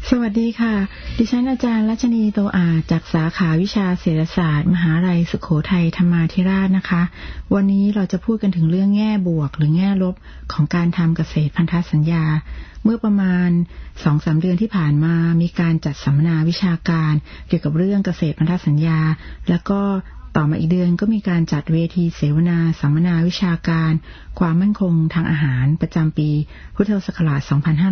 สวัสดีค่ะดิฉันอาจารย์รัชนีโตอาจจากสาขาวิชาเศรษฐศาสตร์มหาวิทยาลัยสุโขทัยธรรมาธิราชนะคะวันนี้เราจะพูดกันถึงเรื่องแง่บวกหรือแง่ลบของการทำเกษตรพันธสัญญาเมื่อประมาณ 2-3 เดือนที่ผ่านมามีการจัดสัมมนาวิชาการเกี่ยวกับเรื่องเกษตรพันธสัญญาแล้วก็ต่อมาอีกเดือนก็มีการจัดเวทีเสวนาสัมมนาวิชาการความมั่นคงทางอาหารประจำปีพุทธศักราช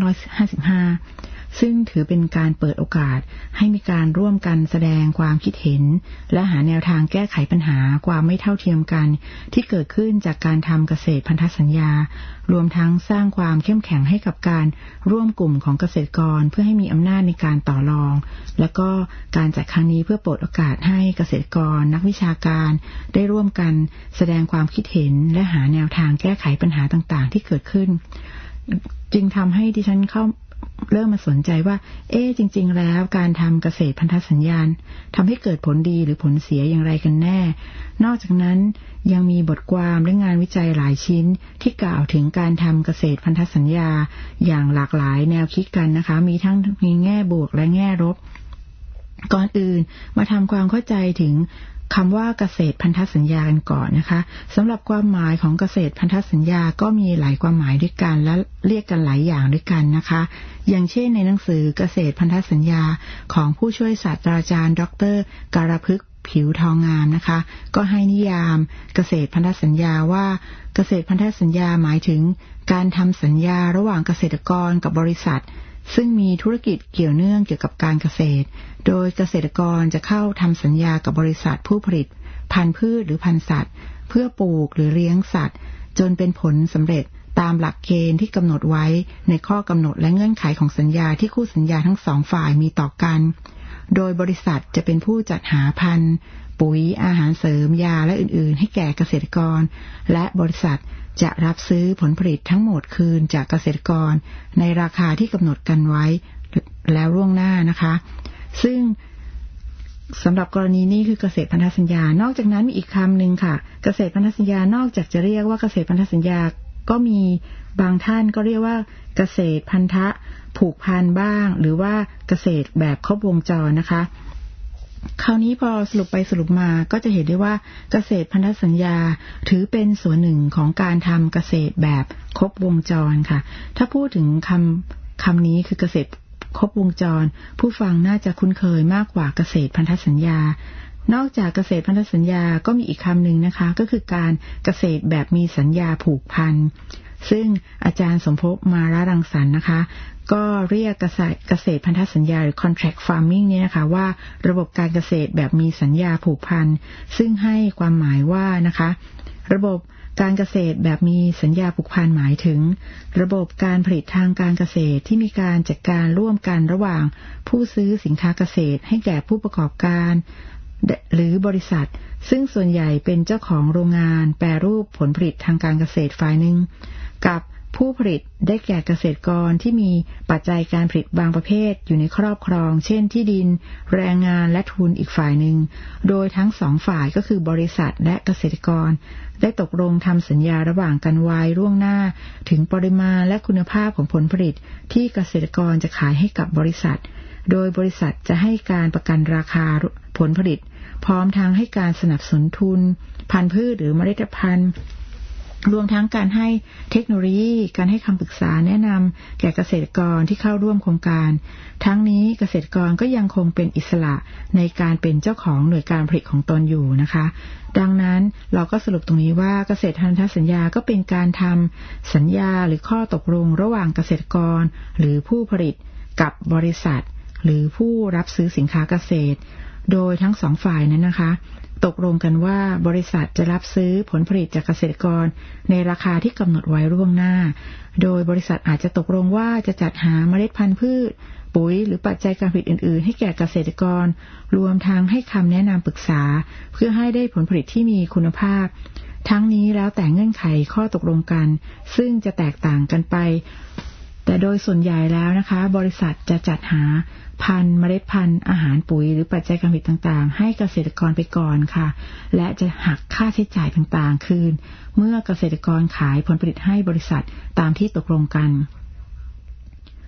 2555 ซึ่งถือเป็นการเปิดโอกาสให้มีการร่วมกันแสดงความคิดเห็นและหาแนวทางแก้ไขปัญหาความไม่เท่าเทียมกันที่เกิดขึ้นจากการทำเกษตรพันธสัญญารวมทั้งสร้างความเข้มแข็งให้กับการร่วมกลุ่มของเกษตรกรเพื่อให้มีอำนาจในการต่อรองและก็การจัดครั้งนี้เพื่อเปิดโอกาสให้เกษตรกรนักวิชาการได้ร่วมกันแสดงความคิดเห็นและหาแนวทางแก้ไขปัญหาต่างๆที่เกิดขึ้นจึงทำให้ดิฉันเริ่มมาสนใจว่าจริงๆแล้วการทำเกษตรพันธสัญญาทำให้เกิดผลดีหรือผลเสียอย่างไรกันแน่นอกจากนั้นยังมีบทความและงานวิจัยหลายชิ้นที่กล่าวถึงการทำเกษตรพันธสัญญาอย่างหลากหลายแนวคิดกันนะคะมีแง่บวกและแง่ลบก่อนอื่นมาทำความเข้าใจถึงคำว่าเกษตรพันธสัญญากันก่อนนะคะสำหรับความหมายของเกษตรพันธสัญญาก็มีหลายความหมายด้วยกันและเรียกกันหลายอย่างด้วยกันนะคะอย่างเช่นในหนังสือเกษตรพันธสัญญาของผู้ช่วยศาสตราจารย์ดร.การพฤกษ์ผิวทองงามนะคะก็ให้นิยามเกษตรพันธสัญญาว่าเกษตรพันธสัญญาหมายถึงการทำสัญญาระหว่างเกษตรกรกับบริษัทซึ่งมีธุรกิจเกี่ยวเนื่องเกี่ยวกับการเกษตรโดยเกษตรกรจะเข้าทำสัญญากับบริษัทผู้ผลิตพันธุ์พืชหรือพันธุ์สัตว์เพื่อปลูกหรือเลี้ยงสัตว์จนเป็นผลสำเร็จตามหลักเกณฑ์ที่กำหนดไว้ในข้อกำหนดและเงื่อนไขของสัญญาที่คู่สัญญาทั้งสองฝ่ายมีต่อกันโดยบริษัทจะเป็นผู้จัดหาพันธุ์ปุ๋ยอาหารเสริมยาและอื่นๆให้แก่เกษตรกรและบริษัทจะรับซื้อผลผลิตทั้งหมดคืนจากเกษตรกรในราคาที่กำหนดกันไว้แล้วล่วงหน้านะคะซึ่งสำหรับกรณีนี้คือเกษตรพันธสัญญานอกจากนั้นมีอีกคำหนึ่งค่ะเกษตรพันธสัญญานอกจากจะเรียกว่าเกษตรพันธสัญญาก็มีบางท่านก็เรียกว่าเกษตรพันธะผูกพันบ้างหรือว่าเกษตรแบบครบวงจรนะคะคราวนี้พอสรุปไปสรุปมาก็จะเห็นได้ว่าเกษตรพันธสัญญาถือเป็นส่วนหนึ่งของการทำเกษตรแบบครบวงจรค่ะถ้าพูดถึงคำนี้คือเกษตรครบวงจรผู้ฟังน่าจะคุ้นเคยมากกว่าเกษตรพันธสัญญานอกจากเกษตรพันธสัญญาก็มีอีกคำหนึ่งนะคะก็คือการเกษตรแบบมีสัญญาผูกพันซึ่งอาจารย์สมภพมาระรังสรรค์นะคะก็เรียกเกษตรพันธสัญญาหรือ contract farming เนี่ยนะคะว่าระบบการเกษตรแบบมีสัญญาผูกพันซึ่งให้ความหมายว่านะคะระบบการเกษตรแบบมีสัญญาผูกพันหมายถึงระบบการผลิตทางการเกษตรที่มีการจัดการร่วมกันระหว่างผู้ซื้อสินค้าเกษตรให้แก่ผู้ประกอบการหรือบริษัทซึ่งส่วนใหญ่เป็นเจ้าของโรงงานแปรรูปผลผลิตทางการเกษตรฝ่ายหนึ่งกับผู้ผลิตได้แก่เกษตรกรที่มีปัจจัยการผลิตบางประเภทอยู่ในครอบครองเช่นที่ดินแรงงานและทุนอีกฝ่ายหนึ่งโดยทั้งสองฝ่ายก็คือบริษัทและเกษตรกรได้ตกลงทำสัญญาระหว่างกันไว้ล่วงหน้าถึงปริมาณและคุณภาพของผลผลิตที่เกษตรกรจะขายให้กับบริษัทโดยบริษัทจะให้การประกันราคาผลผลิตพร้อมทั้งให้การสนับสนุนทุนพันธุ์พืชหรือเมล็ดพันธุ์รวมทั้งการให้เทคโนโลยีการให้คำปรึกษาแนะนำแก่เกษตรกรที่เข้าร่วมโครงการทั้งนี้เกษตรกรก็ยังคงเป็นอิสระในการเป็นเจ้าของหน่วยการผลิตของตนอยู่นะคะดังนั้นเราก็สรุปตรงนี้ว่าเกษตรพันธสัญญาก็เป็นการทำสัญญาหรือข้อตกลงระหว่างเกษตรกรหรือผู้ผลิตกับบริษัทหรือผู้รับซื้อสินค้าเกษตรโดยทั้งสองฝ่ายนั้นนะคะตกลงกันว่าบริษัทจะรับซื้อผลผลิตจากเกษตรกรในราคาที่กำหนดไว้ล่วงหน้าโดยบริษัทอาจจะตกลงว่าจะจัดหาเมล็ดพันธุ์พืชปุ๋ยหรือปัจจัยการผลิตอื่นๆให้แก่เกษตรกรรวมทั้งให้คำแนะนำปรึกษาเพื่อให้ได้ผลผลิตที่มีคุณภาพทั้งนี้แล้วแต่เงื่อนไขข้อตกลงกันซึ่งจะแตกต่างกันไปแต่โดยส่วนใหญ่แล้วนะคะบริษัทจะจัดหาพันธุ์เมล็ดพันธุ์อาหารปุ๋ยหรือปัจจัยการผลิตต่างๆให้เกษตรกรไปก่อนค่ะและจะหักค่าใช้จ่ายต่างๆคืนเมื่อเกษตรกรขายผลผลิตให้บริษัทตามที่ตกลงกัน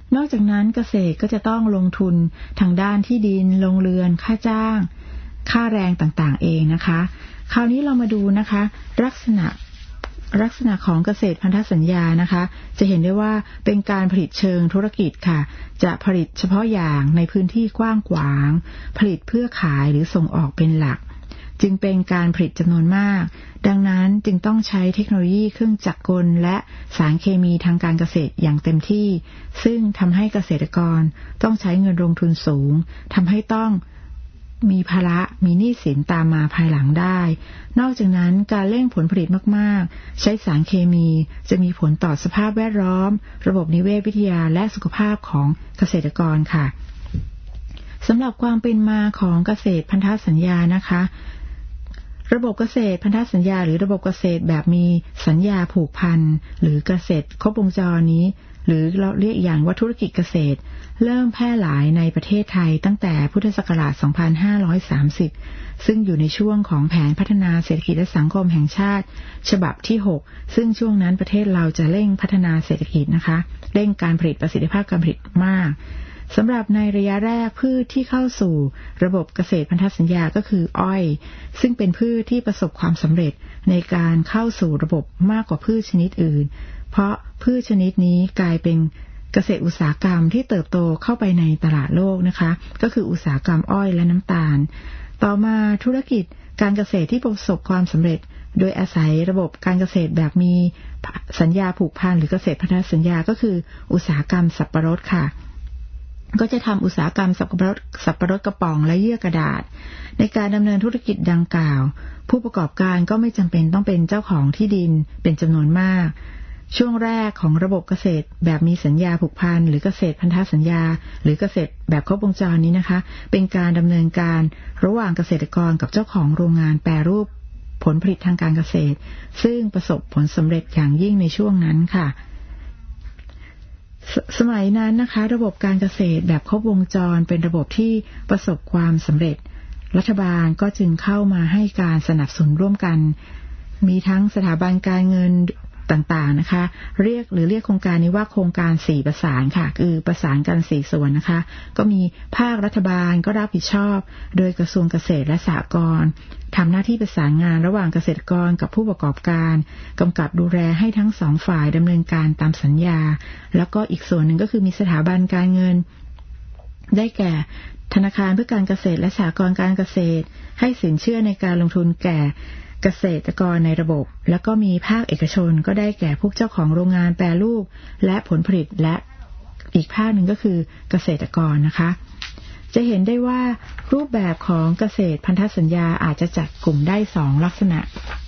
นอกจากนั้นเกษตรก็จะต้องลงทุนทางด้านที่ดินโรงเรือนค่าจ้างค่าแรงต่างๆเองนะคะคราวนี้เรามาดูนะคะลักษณะของเกษตรพันธสัญญานะคะจะเห็นได้ว่าเป็นการผลิตเชิงธุรกิจค่ะจะผลิตเฉพาะอย่างในพื้นที่กว้างขวางผลิตเพื่อขายหรือส่งออกเป็นหลักจึงเป็นการผลิตจำนวนมากดังนั้นจึงต้องใช้เทคโนโลยีเครื่องจักรกลและสารเคมีทางการเกษตรอย่างเต็มที่ซึ่งทำให้เกษตรกรต้องใช้เงินลงทุนสูงทำให้ต้องมีภาระมีหนี้สินตามมาภายหลังได้นอกจากนั้นการเร่งผลผลิตมากๆใช้สารเคมีจะมีผลต่อสภาพแวดล้อมระบบนิเวศวิทยาและสุขภาพของเกษตรกรค่ะสำหรับความเป็นมาของเกษตรพันธสัญญานะคะระบบเกษตรพันธสัญญาหรือระบบเกษตรแบบมีสัญญาผูกพันหรือเกษตรครบวงจรนี้หรือเราเรียกอย่างว่าธุรกิจเกษตรเริ่มแพร่หลายในประเทศไทยตั้งแต่พุทธศักราช 2530 ซึ่งอยู่ในช่วงของแผนพัฒนาเศรษฐกิจและสังคมแห่งชาติฉบับที่ 6 ซึ่งช่วงนั้นประเทศเราจะเร่งพัฒนาเศรษฐกิจนะคะเร่งการผลิตประสิทธิภาพการผลิตมากสำหรับในระยะแรกพืชที่เข้าสู่ระบบเกษตรพันธสัญญาก็คืออ้อยซึ่งเป็นพืชที่ประสบความสำเร็จในการเข้าสู่ระบบมากกว่าพืชชนิดอื่นเพราะพืชชนิดนี้กลายเป็นเกษตรอุตสาหกรรมที่เติบโตเข้าไปในตลาดโลกนะคะก็คืออุตสาหกรรมอ้อยและน้ำตาลต่อมาธุรกิจการเกษตรที่ประสบความสำเร็จโดยอาศัยระบบการเกษตรแบบมีสัญญาผูกพันหรือเกษตรพันธสัญญาก็คืออุตสาหกรรมสับปะรดค่ะก็จะทำอุตสาหกรรมสับปะรดกระป๋องและเยื่อกระดาษในการดำเนินธุรกิจดังกล่าวผู้ประกอบการก็ไม่จำเป็นต้องเป็นเจ้าของที่ดินเป็นจำนวนมากช่วงแรกของระบบเกษตรแบบมีสัญญาผูกพันหรือเกษตรพันธสัญญาหรือเกษตรแบบครบวงจรนี้นะคะเป็นการดำเนินการระหว่างเกษตรกรกับเจ้าของโรงงานแปรรูปผลผลิตทางการเกษตรซึ่งประสบผลสำเร็จอย่างยิ่งในช่วงนั้นค่ะสมัยนั้นนะคะระบบการเกษตรแบบครบวงจรเป็นระบบที่ประสบความสำเร็จรัฐบาลก็จึงเข้ามาให้การสนับสนุนร่วมกันมีทั้งสถาบันการเงินต่างๆนะคะเรียกโครงการนี้ว่าโครงการ4ประสานค่ะคือประสานกัน4ส่วนนะคะก็มีภาครัฐบาลก็รับผิดชอบโดยกระทรวงเกษตรและสหกรณ์ทำหน้าที่ประสานงานระหว่างเกษตรกรกับผู้ประกอบการกำกับดูแลให้ทั้ง2ฝ่ายดำเนินการตามสัญญาแล้วก็อีกส่วนหนึ่งก็คือมีสถาบันการเงินได้แก่ธนาคารเพื่อการเกษตรและสหกรณ์การเกษตรให้สินเชื่อในการลงทุนแก่เกษตรกรในระบบแล้วก็มีภาคเอกชนก็ได้แก่พวกเจ้าของโรงงานแปรรูปและผลผลิตและอีกภาคหนึ่งก็คือเกษตรกรนะคะจะเห็นได้ว่ารูปแบบของเกษตรพันธสัญญาอาจจะจัดกลุ่มได้2ลักษณะ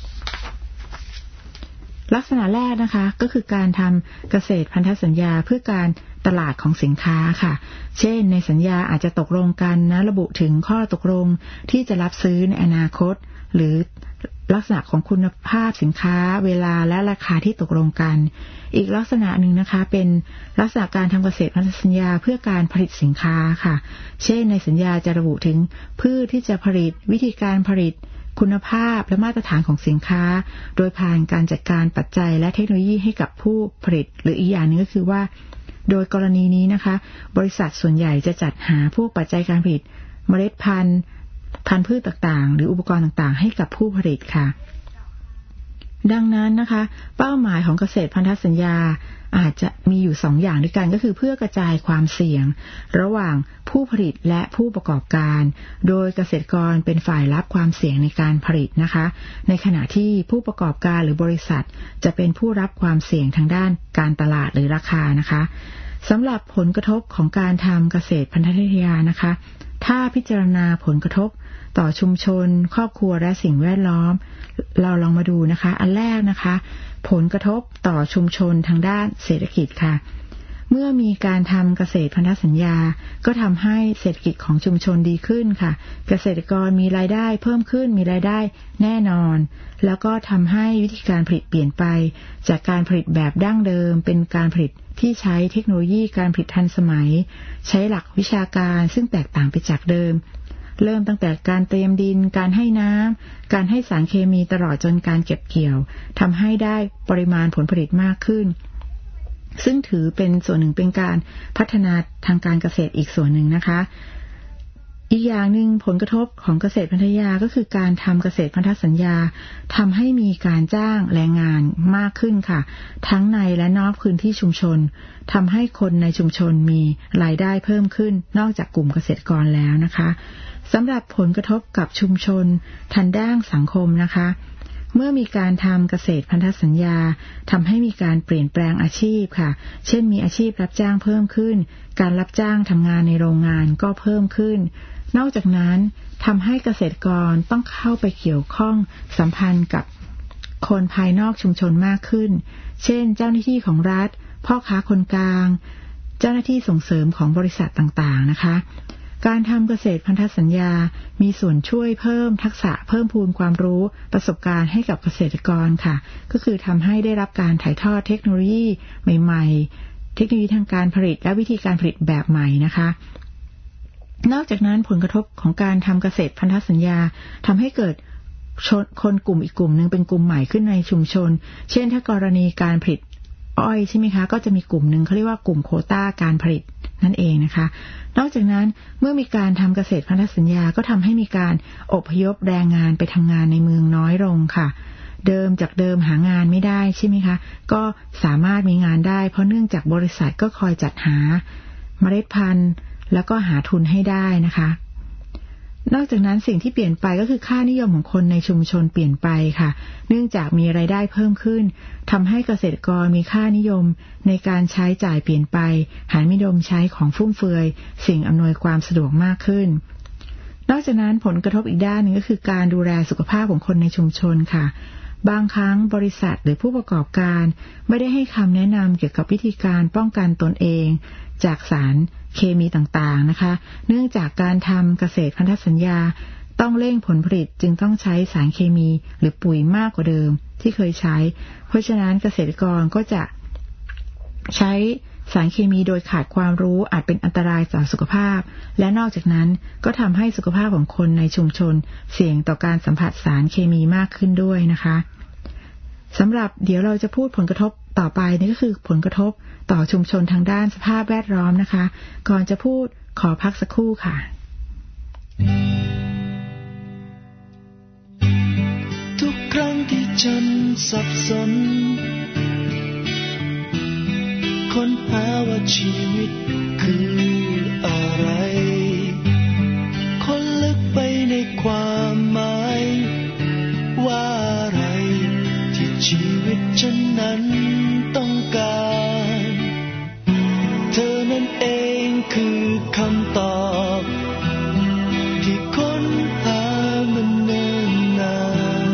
แรกนะคะก็คือการทำเกษตรพันธสัญญาเพื่อการตลาดของสินค้าค่ะเช่นในสัญญาอาจจะตกลงกันนะระบุถึงข้อตกลงที่จะรับซื้อในอนาคตหรือลักษณะของคุณภาพสินค้าเวลาและราคาที่ตกลงกันอีกลักษณะหนึ่งนะคะเป็นลักษณะการทำเกษตรพันธสัญญาเพื่อการผลิตสินค้าค่ะเช่นในสัญญาจะระบุถึงพืชที่จะผลิตวิธีการผลิตคุณภาพและมาตรฐานของสินค้าโดยผ่านการจัดการปัจจัยและเทคโนโลยีให้กับผู้ผลิตหรืออีกอย่างนึงก็คือว่าโดยกรณีนี้นะคะบริษัทส่วนใหญ่จะจัดหาพวกปัจจัยการผลิตเมล็ดพันธุ์พืชต่างๆหรืออุปกรณ์ต่างๆให้กับผู้ผลิตค่ะดังนั้นนะคะเป้าหมายของเกษตรพันธสัญญาอาจจะมีอยู่2อย่างด้วยกันก็คือเพื่อกระจายความเสี่ยงระหว่างผู้ผลิตและผู้ประกอบการโดยเกษตรกรเป็นฝ่ายรับความเสี่ยงในการผลิตนะคะในขณะที่ผู้ประกอบการหรือบริษัทจะเป็นผู้รับความเสี่ยงทางด้านการตลาดหรือราคานะคะสำหรับผลกระทบของการทำเกษตรพันธสัญญานะคะถ้าพิจารณาผลกระทบต่อชุมชนครอบครัวและสิ่งแวดล้อมเราลองมาดูนะคะอันแรกนะคะผลกระทบต่อชุมชนทางด้านเศรษฐกิจค่ะเมื่อมีการทำเกษตรพันธสัญญาก็ทำให้เศรษฐกิจของชุมชนดีขึ้นค่ะเกษตรกรมีรายได้เพิ่มขึ้นมีรายได้แน่นอนแล้วก็ทำให้วิธีการผลิตเปลี่ยนไปจากการผลิตแบบดั้งเดิมเป็นการผลิตที่ใช้เทคโนโลยีการผลิตทันสมัยใช้หลักวิชาการซึ่งแตกต่างไปจากเดิมเริ่มตั้งแต่การเตรียมดินการให้น้ำการให้สารเคมีตลอดจนการเก็บเกี่ยวทำให้ได้ปริมาณผลผลิตมากขึ้นซึ่งถือเป็นส่วนหนึ่งเป็นการพัฒนาทางการเกษตรอีกส่วนหนึ่งนะคะอีกอย่างหนึ่งผลกระทบของเกษตรพันธสัญญาก็คือการทำเกษตรพันธสัญญาทำให้มีการจ้างแรงงานมากขึ้นค่ะทั้งในและนอกพื้นที่ชุมชนทำให้คนในชุมชนมีรายได้เพิ่มขึ้นนอกจากกลุ่มเกษตรกรแล้วนะคะสำหรับผลกระทบกับชุมชนทางด้านสังคมนะคะเมื่อมีการทำเกษตรพันธสัญญาทำให้มีการเปลี่ยนแปลงอาชีพค่ะเช่นมีอาชีพรับจ้างเพิ่มขึ้นการรับจ้างทำงานในโรงงานก็เพิ่มขึ้นนอกจากนั้นทำให้เกษตรกรต้องเข้าไปเกี่ยวข้องสัมพันธ์กับคนภายนอกชุมชนมากขึ้นเช่นเจ้าหน้าที่ของรัฐพ่อค้าคนกลางเจ้าหน้าที่ส่งเสริมของบริษัทต่างๆนะคะการทำเกษตรพันธสัญญามีส่วนช่วยเพิ่มทักษะเพิ่มพูนความรู้ประสบการณ์ให้กับเกษตรกรค่ะก็คือทำให้ได้รับการถ่ายทอดเทคโนโลยีใหม่ๆเทคโนโลยีทางการผลิตและวิธีการผลิตแบบใหม่นะคะนอกจากนั้นผลกระทบของการทำเกษตรพันธสัญญาทำให้เกิดคนกลุ่มอีกกลุ่มนึงเป็นกลุ่มใหม่ขึ้นในชุมชนเช่นถ้ากรณีการผลิตอ้อยใช่ไหมคะก็จะมีกลุ่มนึงเขาเรียกว่ากลุ่มโควต้าการผลิตนั่นเองนะคะนอกจากนั้นเมื่อมีการทำเกษตรพันธสัญญาก็ทำให้มีการอพยพแรงงานไปทำงานในเมืองน้อยลงค่ะจากเดิมหางานไม่ได้ใช่ไหมคะก็สามารถมีงานได้เพราะเนื่องจากบริษัทก็คอยจัดหาเมล็ดพันธุ์แล้วก็หาทุนให้ได้นะคะนอกจากนั้นสิ่งที่เปลี่ยนไปก็คือค่านิยมของคนในชุมชนเปลี่ยนไปค่ะเนื่องจากมีรายได้เพิ่มขึ้นทำให้เกษตรกรมีค่านิยมในการใช้จ่ายเปลี่ยนไปหันนิยมใช้ของฟุ่มเฟือยสิ่งอำนวยความสะดวกมากขึ้นนอกจากนั้นผลกระทบอีกด้านหนึ่งก็คือการดูแลสุขภาพของคนในชุมชนค่ะบางครั้งบริษัทหรือผู้ประกอบการไม่ได้ให้คำแนะนำเกี่ยวกับวิธีการป้องกันตนเองจากสารเคมีต่างๆนะคะเนื่องจากการทำเกษตรพันธสัญญาต้องเร่งผลผลิตจึงต้องใช้สารเคมีหรือปุ๋ยมากกว่าเดิมที่เคยใช้เพราะฉะนั้นเกษตรกรก็จะใช้สารเคมีโดยขาดความรู้อาจเป็นอันตรายต่อสุขภาพและนอกจากนั้นก็ทำให้สุขภาพของคนในชุมชนเสี่ยงต่อการสัมผัสสารเคมีมากขึ้นด้วยนะคะสำหรับเดี๋ยวเราจะพูดผลกระทบต่อไปนี่ก็คือผลกระทบต่อชุมชนทางด้านสภาพแวดล้อมนะคะก่อนจะพูดขอพักสักครู่ค่ะทุกครั้งที่ฉันสับสนค้นหาว่าชีวิตคืออะไรค้นลึกไปในความหมายว่าอะไรที่ชีวิตฉันนั้นต้องการเธอนั่นเองคือคำตอบที่ค้นหามันเนิ่นนาน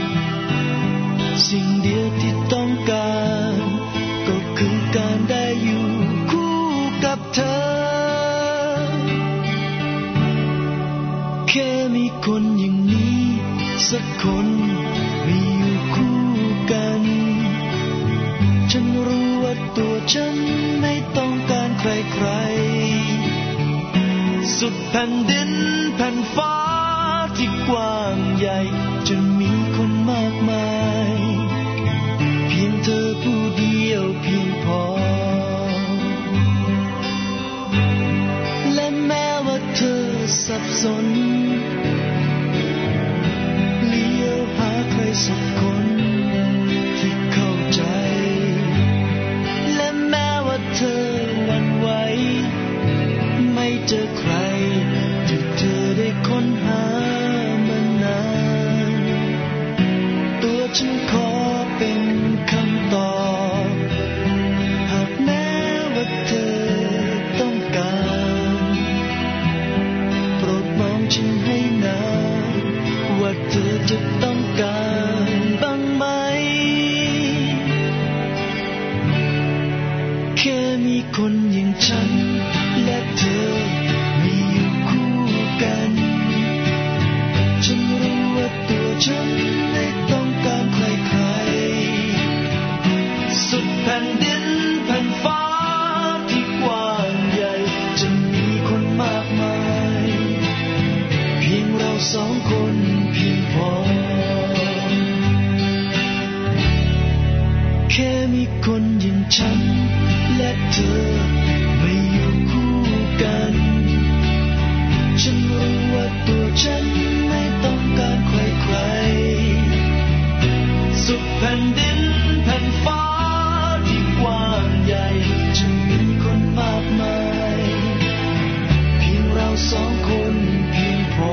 สิ่งเดียวที่ต้องการก็คือการได้อยู่คู่กับเธอแค่มีคนอย่างนี้สักคนมีอยู่คู่กันฉันรู้ว่าตัวฉันไม่ต้องการใครๆสุดแผ่นดินแผ่นฟ้าที่กว้างใหญ่จะมีคนมากมายเพียงเธอผู้เดียวเพียงพอและแม้ว่าเธอสับสนเลี้ยวหาใครสักคนที่เข้าใจและแม้ว่าเธอหวั่นไหวไม่เจอใครที่ค่มีคนอย่างฉันและเธอไม่อยู่คู่กันฉันรู้ว่าตัวฉันไม่ต้องการใครๆสุดแผ่นดินแผ่นฟ้าที่กว้างใหญ่จะมีคนมากมายเพียงเราสองคนเพียงพอ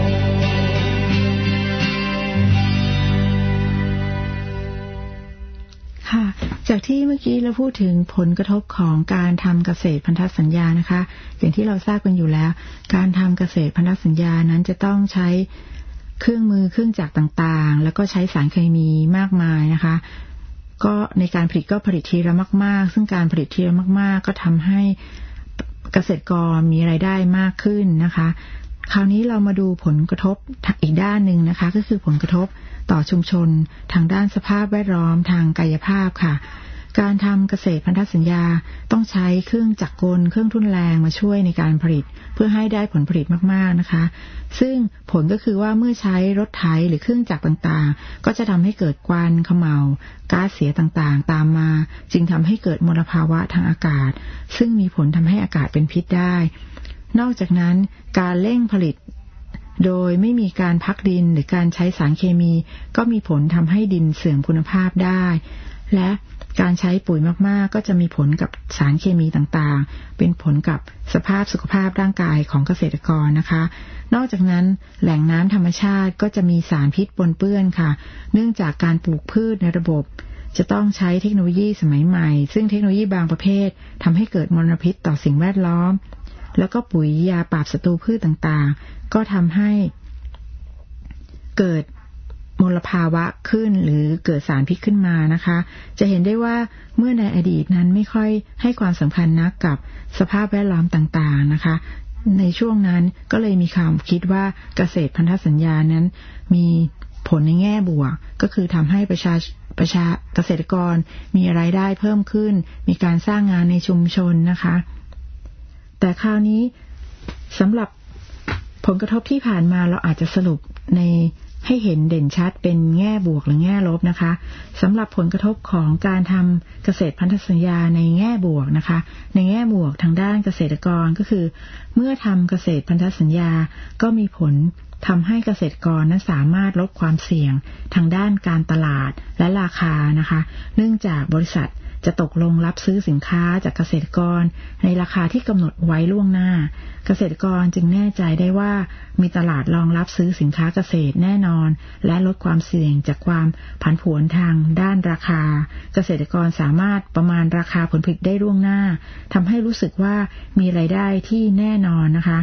ค่ะจากที่เมื่อกี้เราพูดถึงผลกระทบของการทำเกษตรพันธสัญญานะคะอย่างที่เราทราบกันอยู่แล้วการทำเกษตรพันธสัญญานั้นจะต้องใช้เครื่องมือเครื่องจักรต่างๆแล้วก็ใช้สารเคมีมากมายนะคะก็ในการผลิตก็ผลิตทีละมากๆซึ่งการผลิตทีละมากๆก็ทำให้เกษตรกรมีรายได้มากขึ้นนะคะคราวนี้เรามาดูผลกระทบอีกด้านหนึ่งนะคะก็คือผลกระทบต่อชุมชนทางด้านสภาพแวดล้อมทางกายภาพค่ะการทำเกษตรพันธสัญญาต้องใช้เครื่องจักรกลเครื่องทุ่นแรงมาช่วยในการผลิตเพื่อให้ได้ผลผลิตมากๆนะคะซึ่งผลก็คือว่าเมื่อใช้รถไถหรือเครื่องจักรต่างๆก็จะทำให้เกิดควันเขม่าก๊าซเสียต่างๆตามมาจึงทำให้เกิดมลภาวะทางอากาศซึ่งมีผลทำให้อากาศเป็นพิษได้นอกจากนั้นการเร่งผลิตโดยไม่มีการพักดินหรือการใช้สารเคมีก็มีผลทำให้ดินเสื่อมคุณภาพได้และการใช้ปุ๋ยมากๆก็จะมีผลกับสารเคมีต่างๆเป็นผลกับสภาพสุขภาพร่างกายของเกษตรกรนะคะนอกจากนั้นแหล่งน้ำธรรมชาติก็จะมีสารพิษปนเปื้อนค่ะเนื่องจากการปลูกพืชในระบบจะต้องใช้เทคโนโลยีสมัยใหม่ซึ่งเทคโนโลยีบางประเภททำให้เกิดมลพิษต่อสิ่งแวดล้อมแล้วก็ปุ๋ยยาปราบศัตรูพืชต่างๆก็ทำให้เกิดมลภาวะขึ้นหรือเกิดสารพิษขึ้นมานะคะจะเห็นได้ว่าเมื่อในอดีตนั้นไม่ค่อยให้ความสำคัญนักกับสภาพแวดล้อมต่างๆนะคะในช่วงนั้นก็เลยมีความคิดว่าเกษตรพันธสัญญานั้นมีผลในแง่บวกก็คือทำให้ประชาเกษตรกรมีรายได้เพิ่มขึ้นมีการสร้างงานในชุมชนนะคะแต่คราวนี้สำหรับผลกระทบที่ผ่านมาเราอาจจะสรุปในให้เห็นเด่นชัดเป็นแง่บวกหรือแง่ลบนะคะสำหรับผลกระทบของการทำเกษตรพันธสัญญาในแง่บวกนะคะในแง่บวกทางด้านเกษตรกรก็คือเมื่อทำเกษตรพันธสัญญาก็มีผลทำให้เกษตรกรนั้นสามารถลดความเสี่ยงทางด้านการตลาดและราคานะคะเนื่องจากบริษัทจะตกลงรับซื้อสินค้าจากเกษตรกรในราคาที่กำหนดไว้ล่วงหน้าเกษตรกรจึงแน่ใจได้ว่ามีตลาดรองรับซื้อสินค้าเกษตรแน่นอนและลดความเสี่ยงจากความผันผวนทางด้านราคาเกษตรกรสามารถประมาณราคาผลผลิตได้ล่วงหน้าทำให้รู้สึกว่ามีรายได้ที่แน่นอนนะคะ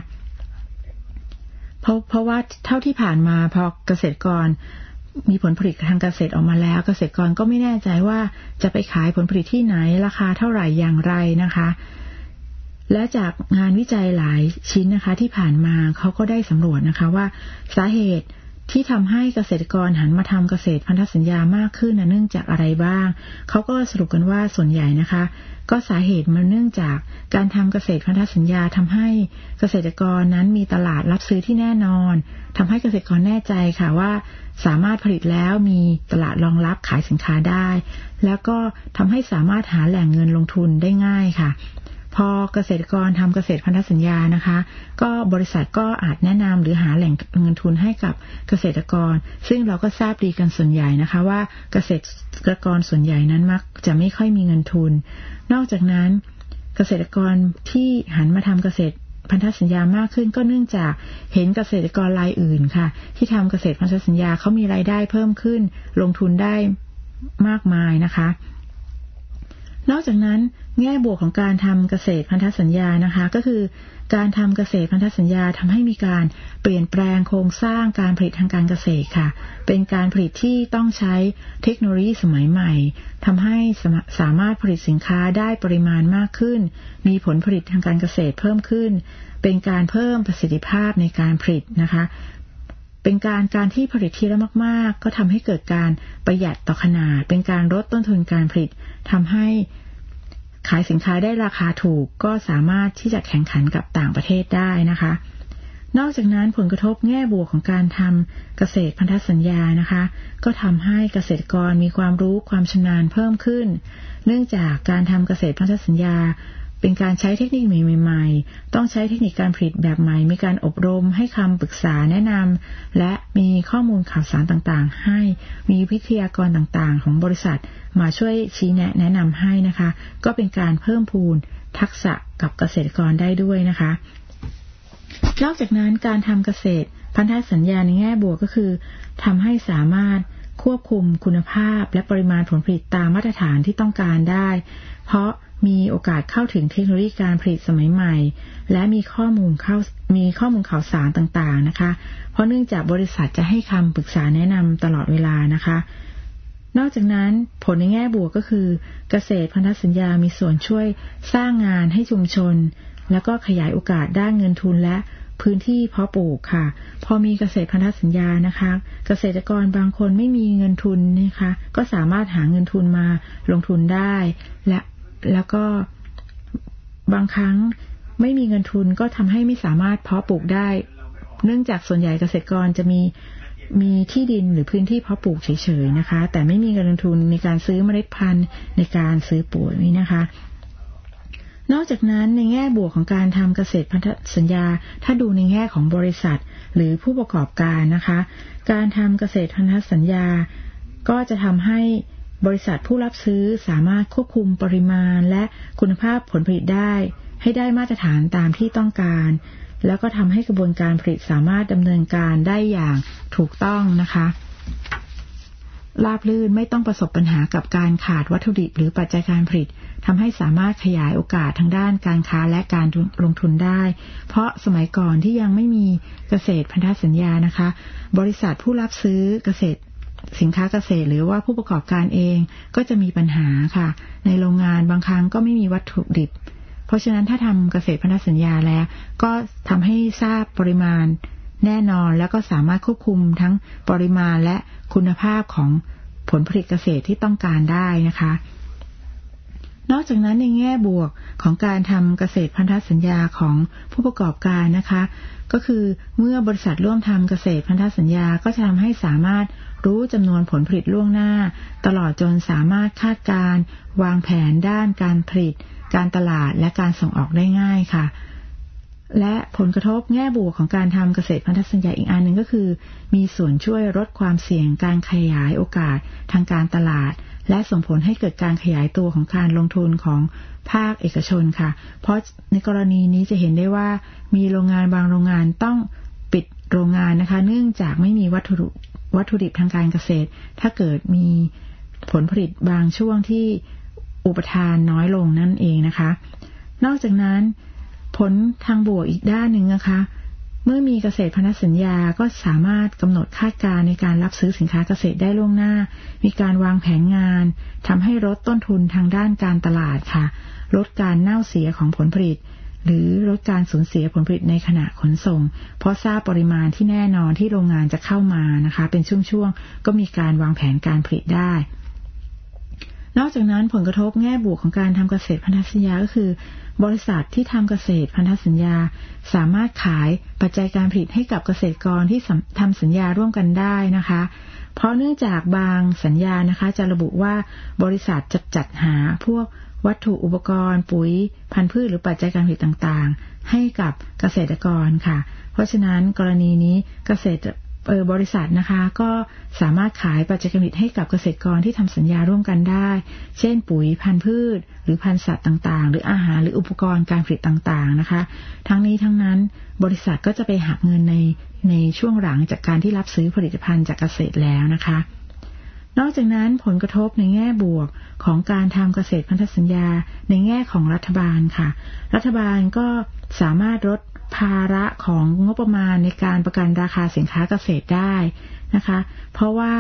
เพราะว่าเท่าที่ผ่านมาพอเกษตรกรมีผลผลิตทางเกษตรออกมาแล้วเกษตรกรก็ไม่แน่ใจว่าจะไปขายผลผลิตที่ไหนราคาเท่าไหร่อย่างไรนะคะและจากงานวิจัยหลายชิ้นนะคะที่ผ่านมาเขาก็ได้สำรวจนะคะว่าสาเหตุที่ทำให้เกษตรกรหันมาทำเกษตรพันธสัญญามากขึ้นเนื่องจากอะไรบ้างเขาก็สรุปกันว่าส่วนใหญ่นะคะก็สาเหตุมันเนื่องจากการทำเกษตรพันธสัญญาทำให้เกษตรกรนั้นมีตลาดรับซื้อที่แน่นอนทำให้เกษตรกรแน่ใจค่ะว่าสามารถผลิตแล้วมีตลาดรองรับขายสินค้าได้แล้วก็ทำให้สามารถหาแหล่งเงินลงทุนได้ง่ายค่ะพอเกษตรกรทำเกษตรพันธสัญญานะคะก็บริษัทก็อาจแนะนำหรือหาแหล่งเงินทุนให้กับเกษตรกรซึ่งเราก็ทราบดีกันส่วนใหญ่นะคะว่าเกษตรกรส่วนใหญ่นั้นมักจะไม่ค่อยมีเงินทุนนอกจากนั้นเกษตรกรที่หันมาทำเกษตรพันธสัญญามากขึ้นก็เนื่องจากเห็นเกษตรกรรายอื่นค่ะที่ทำเกษตรพันธสัญญาเขามีรายได้เพิ่มขึ้นลงทุนได้มากมายนะคะนอกจากนั้นแง่บวกของการทำเกษตรพันธสัญญานะคะก็คือการทำเกษตรพันธสัญญาทำให้มีการเปลี่ยนแปลงโครงสร้างการผลิตทางการเกษตรค่ะเป็นการผลิตที่ต้องใช้เทคโนโลยีสมัยใหม่ทำให้สามารถผลิตสินค้าได้ปริมาณมากขึ้นมีผลผลิตทางการเกษตรเพิ่มขึ้นเป็นการเพิ่มประสิทธิภาพในการผลิตนะคะเป็นการที่ผลิตทีละมากๆก็ทำให้เกิดการประหยัดต่อขนาดเป็นการลดต้นทุนการผลิตทำให้ขายสินค้าได้ราคาถูกก็สามารถที่จะแข่งขันกับต่างประเทศได้นะคะนอกจากนั้นผลกระทบแง่บวกของการทำเกษตรพันธสัญญานะคะก็ทำให้เกษตรกรมีความรู้ความชำนาญเพิ่มขึ้นเนื่องจากการทำเกษตรพันธสัญญาเป็นการใช้เทคนิคใหม่ๆต้องใช้เทคนิคการผลิตแบบใหม่มีการอบรมให้คำปรึกษาแนะนำและมีข้อมูลข่าวสารต่างๆให้มีวิทยากรต่างๆของบริษัทมาช่วยชี้แนะนำให้นะคะก็เป็นการเพิ่มพูนทักษะกับเกษตรกรได้ด้วยนะคะนอกจากนั้นการทำเกษตรพันธสัญญาในแง่บวกก็คือทำให้สามารถควบคุมคุณภาพและปริมาณผลผลิตตามมาตรฐานที่ต้องการได้เพราะมีโอกาสเข้าถึงเทคโนโลยีการผลิตสมัยใหม่และมีข้อมูลข่าวสารต่างๆนะคะเพราะเนื่องจากบริษัทจะให้คำปรึกษาแนะนำตลอดเวลานะคะนอกจากนั้นผลในแง่บวกก็คือเกษตรพันธสัญญามีส่วนช่วยสร้างงานให้ชุมชนแล้วก็ขยายโอกาสด้านเงินทุนและพื้นที่เพาะปลูกค่ะพอมีเกษตรพันธสัญญานะคะเกษตรกรบางคนไม่มีเงินทุนนะคะก็สามารถหาเงินทุนมาลงทุนได้แล้วก็บางครั้งไม่มีเงินทุนก็ทำให้ไม่สามารถเพาะปลูกได้เนื่องจากส่วนใหญ่เกษตรกรจะมีที่ดินหรือพื้นที่เพาะปลูกเฉยๆนะคะแต่ไม่มีเงินลงทุนในการซื้อเมล็ดพันธุ์ในการซื้อปุ๋ยนะคะนอกจากนั้นในแง่บวกของการทำเกษตรพันธสัญญาถ้าดูในแง่ของบริษัทหรือผู้ประกอบการนะคะการทำเกษตรพันธสัญญาก็จะทำให้บริษัทผู้รับซื้อสามารถควบคุมปริมาณและคุณภาพผลผลิตได้ให้ได้มาตรฐานตามที่ต้องการแล้วก็ทำให้กระบวนการผลิตสามารถดำเนินการได้อย่างถูกต้องนะคะราบรื่นไม่ต้องประสบปัญหากับการขาดวัตถุดิบหรือปัจจัยการผลิตทำให้สามารถขยายโอกาสทางด้านการค้าและการลงทุนได้เพราะสมัยก่อนที่ยังไม่มีเกษตรพันธสัญญานะคะบริษัทผู้รับซื้อสินค้าเกษตรหรือว่าผู้ประกอบการเองก็จะมีปัญหาค่ะในโรงงานบางครั้งก็ไม่มีวัตถุดิบเพราะฉะนั้นถ้าทำเกษตรพันธสัญญาแล้วก็ทำให้ทราบปริมาณแน่นอนแล้วก็สามารถควบคุมทั้งปริมาณและคุณภาพของผลผลิตเกษตรที่ต้องการได้นะคะนอกจากนั้นในแง่บวกของการทำเกษตรพันธสัญญาของผู้ประกอบการนะคะก็คือเมื่อบริษัทร่วมทำเกษตรพันธสัญญาก็จะทำให้สามารถรู้จำนวนผลผลิตล่วงหน้าตลอดจนสามารถคาดการณ์วางแผนด้านการผลิตการตลาดและการส่งออกได้ง่ายค่ะและผลกระทบแง่บวกของการทำเกษตรพันธสัญญาอีกอันหนึ่งก็คือมีส่วนช่วยลดความเสี่ยงการขยายโอกาสทางการตลาดและส่งผลให้เกิดการขยายตัวของการลงทุนของภาคเอกชนค่ะเพราะในกรณีนี้จะเห็นได้ว่ามีโรงงานบางโรงงานต้องปิดโรงงานนะคะเนื่องจากไม่มีวัตถุดิบทางการเกษตรถ้าเกิดมีผลผลิตบางช่วงที่อุปทานน้อยลงนั่นเองนะคะนอกจากนั้นผลทางบวกอีกด้านหนึ่งนะคะเมื่อมีเกษตรพันธสัญญาก็สามารถกำหนดคาดการณ์ในการรับซื้อสินค้าเกษตรได้ล่วงหน้ามีการวางแผนงานทำให้ลดต้นทุนทางด้านการตลาดค่ะลดการเน่าเสียของผลผลิตหรือลดการสูญเสียผลผลิตในขณะขนส่งเพราะทราบปริมาณที่แน่นอนที่โรงงานจะเข้ามานะคะเป็นช่วงๆก็มีการวางแผนการผลิตได้นอกจากนั้นผลกระทบแง่บวกของการทำเกษตรพันธสัญญาก็คือบริษัทที่ทำเกษตรพันธสัญญาสามารถขายปัจจัยการผลิตให้กับเกษตรกรที่ทำสัญญาร่วมกันได้นะคะเพราะเนื่องจากบางสัญญานะคะจะระบุว่าบริษัทจะจัดหาพวกวัตถุอุปกรณ์ปุ๋ยพันธุ์พืชหรือปัจจัยการผลิตต่างๆให้กับเกษตรกรค่ะเพราะฉะนั้นกรณีนี้บริษัทนะคะก็สามารถขายปัจจัยการผลิตให้กับเกษตรกรที่ทำสัญญาร่วมกันได้เช่นปุ๋ยพันธุ์พืชหรือพันธุ์สัตว์ต่างๆหรืออาหารหรืออุปกรณ์การผลิตต่างๆนะคะทั้งนี้ทั้งนั้นบริษัทก็จะไปหักเงินในช่วงหลังจากการที่รับซื้อผลิตภัณฑ์จากเกษตรแล้วนะคะนอกจากนั้นผลกระทบในแง่บวกของการทำเกษตรพันธสัญญาในแง่ของรัฐบาลค่ะรัฐบาลก็สามารถลดภาระของงบประมาณในการประกันราคาสินค้าเกษตรได้นะคะเพราะว่า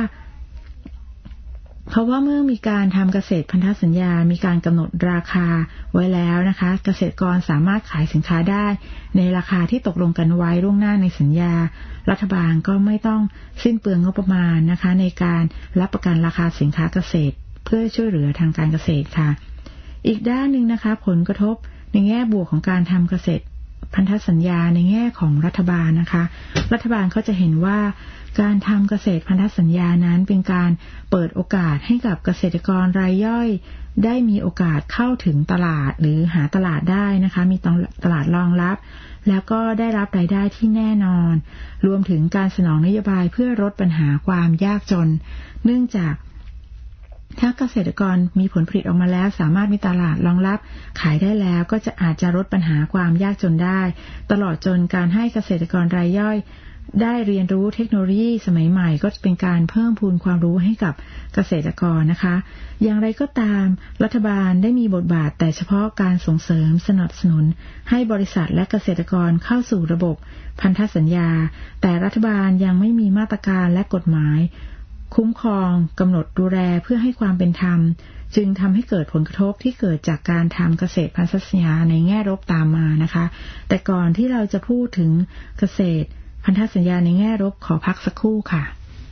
เมื่อมีการทำเกษตรพันธสัญญามีการกำหนดราคาไว้แล้วนะคะเกษตรกรสามารถขายสินค้าได้ในราคาที่ตกลงกันไว้ล่วงหน้าในสัญญารัฐบาลก็ไม่ต้องสิ้นเปลืองงบประมาณนะคะในการรับประกันราคาสินค้าเกษตรเพื่อช่วยเหลือทางการเกษตรค่ะอีกด้านหนึ่งนะคะผลกระทบในแง่บวกของการทำเกษตรพันธสัญญาในแง่ของรัฐบาลนะคะรัฐบาลเขาจะเห็นว่าการทำเกษตรพันธสัญญานั้นเป็นการเปิดโอกาสให้กับเกษตรกรรายย่อยได้มีโอกาสเข้าถึงตลาดหรือหาตลาดได้นะคะมีตลาดรองรับแล้วก็ได้รับรายได้ที่แน่นอนรวมถึงการสนองนโยบายเพื่อลดปัญหาความยากจนเนื่องจากถ้าเกษตรกรมีผลผลิตออกมาแล้วสามารถมีตลาดรองรับขายได้แล้วก็จะอาจจะลดปัญหาความยากจนได้ตลอดจนการให้เกษตรกรรายย่อยได้เรียนรู้เทคโนโลยีสมัยใหม่ก็เป็นการเพิ่มพูนความรู้ให้กับเกษตรกรนะคะอย่างไรก็ตามรัฐบาลได้มีบทบาทแต่เฉพาะการส่งเสริมสนับสนุนให้บริษัทและเกษตรกรเข้าสู่ระบบพันธสัญญาแต่รัฐบาลยังไม่มีมาตรการและกฎหมายคุ้มครองกำหนดดูแลเพื่อให้ความเป็นธรรมจึงทำให้เกิดผลกระทบที่เกิดจากการทำเกษตรพันธสัญญาในแง่ลบตามมานะคะแต่ก่อนที่เราจะพูดถึงเกษตรพันธสัญญาในแง่ลบขอพักสักครู่ค่ะ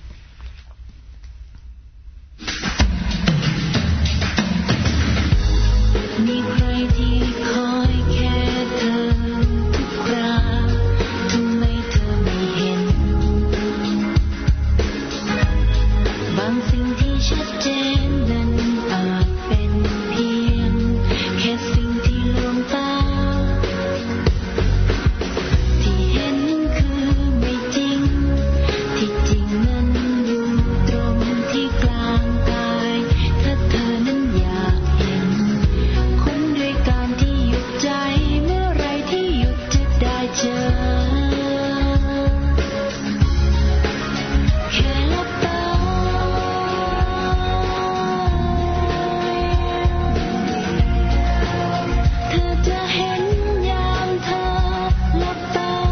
มีใครที่คอยแค่เธอทุกคราทำไมเธอไม่เห็นบางสิ่งที่ชัดเจนนั้นอาจเป็นเพียงแค่สิ่งที่ลวงตาที่เห็นคือไม่จริงที่จริงนั้นอยู่ตรงที่กลางกายถ้าเธอนั้นอยากเห็นคนด้วยการที่หยุดใจเมื่อไรที่หยุดจะได้เจอแค่หลับตาเธอจะเห็นยามเธอหลับตา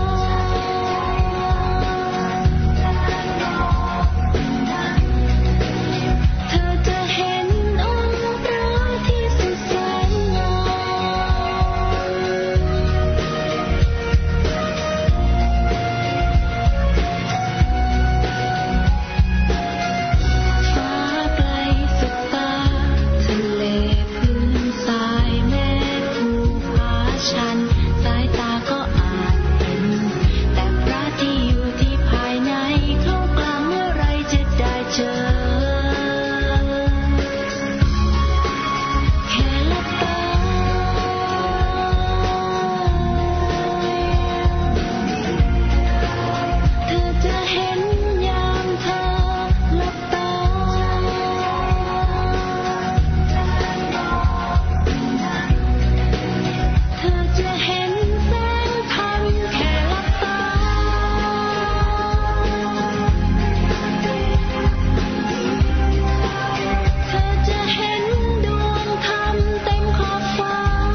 เธอจะเห็นองค์พระที่สุดแสนงามฟ้าไกลสุดตาทะเลพื้นทรายแม่ภูผาชันสายตาก็อาจเห็นแต่พระที่อยู่ที่ภายในเข้ากลางเมื่อไรจะได้เจอแค่หลับตาเธอจะเห็นยามเธอหลับตาเธอจะเห็นแสงธรรมแค่หลับตาเธอจะเห็นดวงธรรมเต็มขอบฟ้า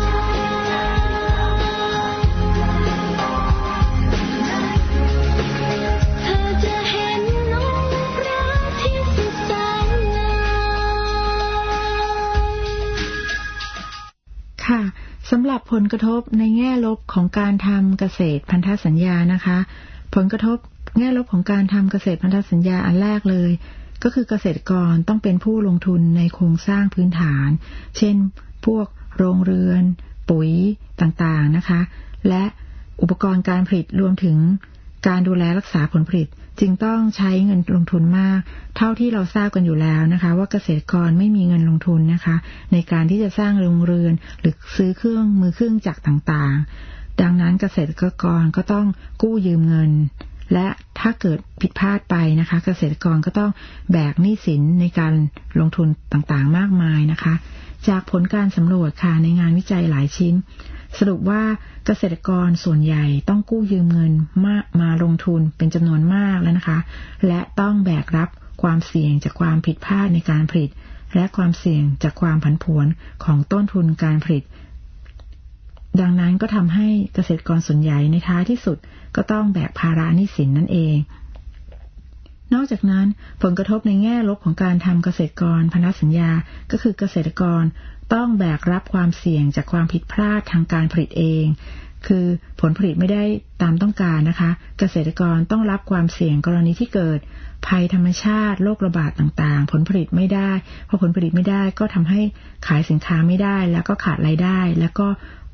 เธอจะเห็นองค์พระที่สุดแสนงามค่ะสำหรับผลกระทบในแง่ลบของการทำเกษตรพันธสัญญานะคะผลกระทบแง่ลบของการทำเกษตรพันธสัญญาอันแรกเลยก็คือเกษตรกรต้องเป็นผู้ลงทุนในโครงสร้างพื้นฐานเช่นพวกโรงเรือนปุ๋ยต่างๆนะคะและอุปกรณ์การผลิตรวมถึงการดูแลรักษาผลผลิตจึงต้องใช้เงินลงทุนมากเท่าที่เราทราบกันอยู่แล้วนะคะว่าเกษตรกรไม่มีเงินลงทุนนะคะในการที่จะสร้างโรงเรือนหรือซื้อเครื่องจักรต่างๆดังนั้นเกษตรกรก็ต้องกู้ยืมเงินและถ้าเกิดผิดพลาดไปนะคะเกษตรกรก็ต้องแบกหนี้สินในการลงทุนต่างๆมากมายนะคะจากผลการสำรวจค่ะในงานวิจัยหลายชิ้นสรุปว่าเกษตรกรส่วนใหญ่ต้องกู้ยืมเงินมาลงทุนเป็นจำนวนมากแล้วนะคะและต้องแบกรับความเสี่ยงจากความผิดพลาดในการผลิตและความเสี่ยงจากความผันผวนของต้นทุนการผลิตดังนั้นก็ทำให้เกษตรกรส่วนใหญ่ในท้ายที่สุดก็ต้องแบกภาระหนี้สินนั่นเองนอกจากนั้นผลกระทบในแง่ลบของการทำเกษตรกรพันธสัญญาก็คือเกษตรกรต้องแบกรับความเสี่ยงจากความผิดพลาดทางการผลิตเองคือผลผลิตไม่ได้ตามต้องการนะคะเกษตรกรต้องรับความเสี่ยงกรณีที่เกิดภัยธรรมชาติโรคระบาดต่างๆผลผลิตไม่ได้พอผลผลิตไม่ได้ก็ทำให้ขายสินค้าไม่ได้แล้วก็ขาดรายได้แล้วก็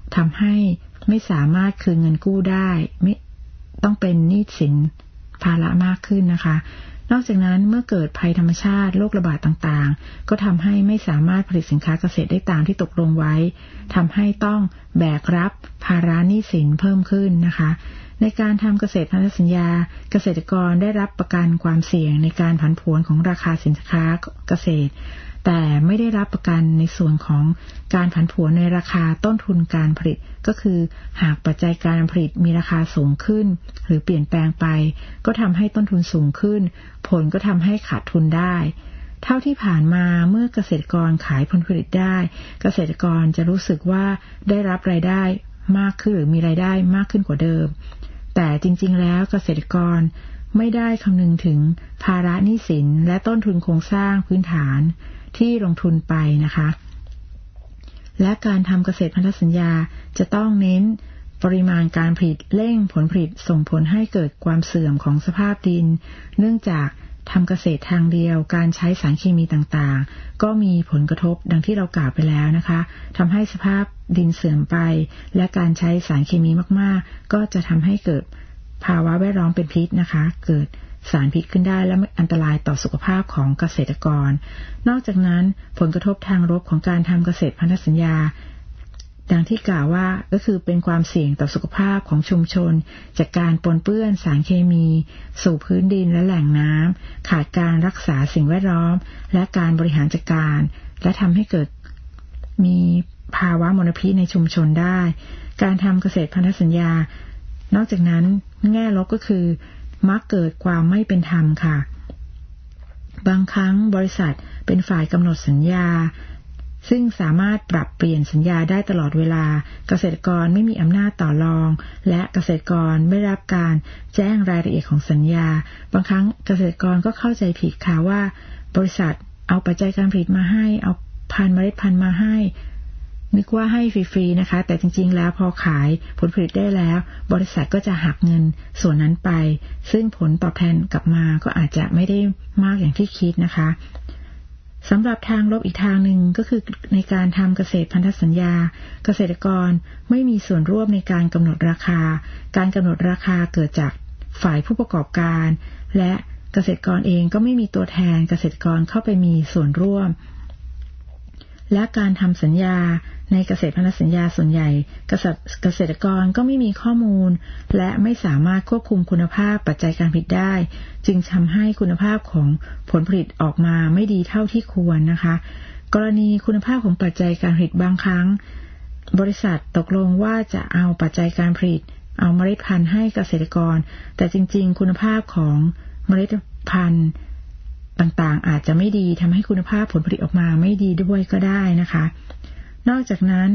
ทำให้ไม่สามารถคืนเงินกู้ได้ไม่ต้องเป็นหนี้สินภาระมากขึ้นนะคะนอกจากนั้นเมื่อเกิดภัยธรรมชาติโรคระบาดต่างๆก็ทำให้ไม่สามารถผลิตสินค้าเกษตรได้ตามที่ตกลงไว้ทำให้ต้องแบกรับภาระหนี้สินเพิ่มขึ้นนะคะในการทำเกษตรพันธสัญญาเกษตรกรได้รับประกันความเสี่ยงในการผันผวนของราคาสินค้าเกษตรแต่ไม่ได้รับประกันในส่วนของการผันผวนในราคาต้นทุนการผลิตก็คือหากปัจจัยการผลิตมีราคาสูงขึ้นหรือเปลี่ยนแปลงไปก็ทำให้ต้นทุนสูงขึ้นผลก็ทำให้ขาดทุนได้เท่าที่ผ่านมาเมื่อเกษตรกรขายผลผลิตได้เกษตรกรจะรู้สึกว่าได้รับรายได้มากขึ้นหรือมีรายได้มากขึ้นกว่าเดิมแต่จริงๆแล้วเกษตรกรไม่ได้คำนึงถึงภาระหนี้สินและต้นทุนโครงสร้างพื้นฐานที่ลงทุนไปนะคะและการทำเกษตรพันธสัญญาจะต้องเน้นปริมาณการผลิตเร่งผลผลิตส่งผลให้เกิดความเสื่อมของสภาพดินเนื่องจากทำเกษตรทางเดียวการใช้สารเคมีต่างๆก็มีผลกระทบดังที่เรากล่าวไปแล้วนะคะทำให้สภาพดินเสื่อมไปและการใช้สารเคมีมากๆก็จะทำให้เกิดภาวะแวดล้อมเป็นพิษนะคะเกิดสารพิษขึ้นได้และอันตรายต่อสุขภาพของเกษตรกรนอกจากนั้นผลกระทบทางลบของการทำเกษตรพันธสัญญาดังที่กล่าวว่าก็คือเป็นความเสี่ยงต่อสุขภาพของชุมชนจากการปนเปื้อนสารเคมีสู่พื้นดินและแหล่งน้ำขาดการรักษาสิ่งแวดล้อมและการบริหารจัดการและทำให้เกิดมีภาวะมลพิษในชุมชนได้การทำเกษตรพันธสัญญานอกจากนั้นแง่ลบก็คือมักเกิดความไม่เป็นธรรมค่ะบางครั้งบริษัทเป็นฝ่ายกำหนดสัญญาซึ่งสามารถปรับเปลี่ยนสัญญาได้ตลอดเวลาเกษตรกรไม่มีอำนาจต่อรองและเกษตรกรไม่รับการแจ้งรายละเอียดของสัญญาบางครั้งเกษตรกรก็เข้าใจผิดค่ะว่าบริษัทเอาปัจจัยการผลิตมาให้เอาเมล็ดพันธุ์มาให้นึกว่าให้ฟรีๆนะคะแต่จริงๆแล้วพอขายผลผลิตได้แล้วบริษัทก็จะหักเงินส่วนนั้นไปซึ่งผลตอบแทนกลับมาก็อาจจะไม่ได้มากอย่างที่คิดนะคะสำหรับทางลบอีกทางหนึ่งก็คือในการทำเกษตรพันธสัญญาเกษตรกรไม่มีส่วนร่วมในการกำหนดราคาการกำหนดราคาเกิดจากฝ่ายผู้ประกอบการและเกษตรกรเองก็ไม่มีตัวแทนเกษตรกรเข้าไปมีส่วนร่วมและการทำสัญญาในเกษตรพันธสัญญาส่วนใหญ่เกษตรกรก็ไม่มีข้อมูลและไม่สามารถควบคุมคุณภาพปัจจัยการผลิตได้จึงทำให้คุณภาพของผลผลิตออกมาไม่ดีเท่าที่ควรนะคะกรณีคุณภาพของปัจจัยการผลิตบางครั้งบริษัทตกลงว่าจะเอาปัจจัยการผลิตเอาเมล็ดพันธุ์ให้เกษตรกรแต่จริงๆคุณภาพของเมล็ดพันธุ์ต่างๆอาจจะไม่ดีทำให้คุณภาพผลผลิตออกมาไม่ดีด้วยก็ได้นะคะนอกจากนั้น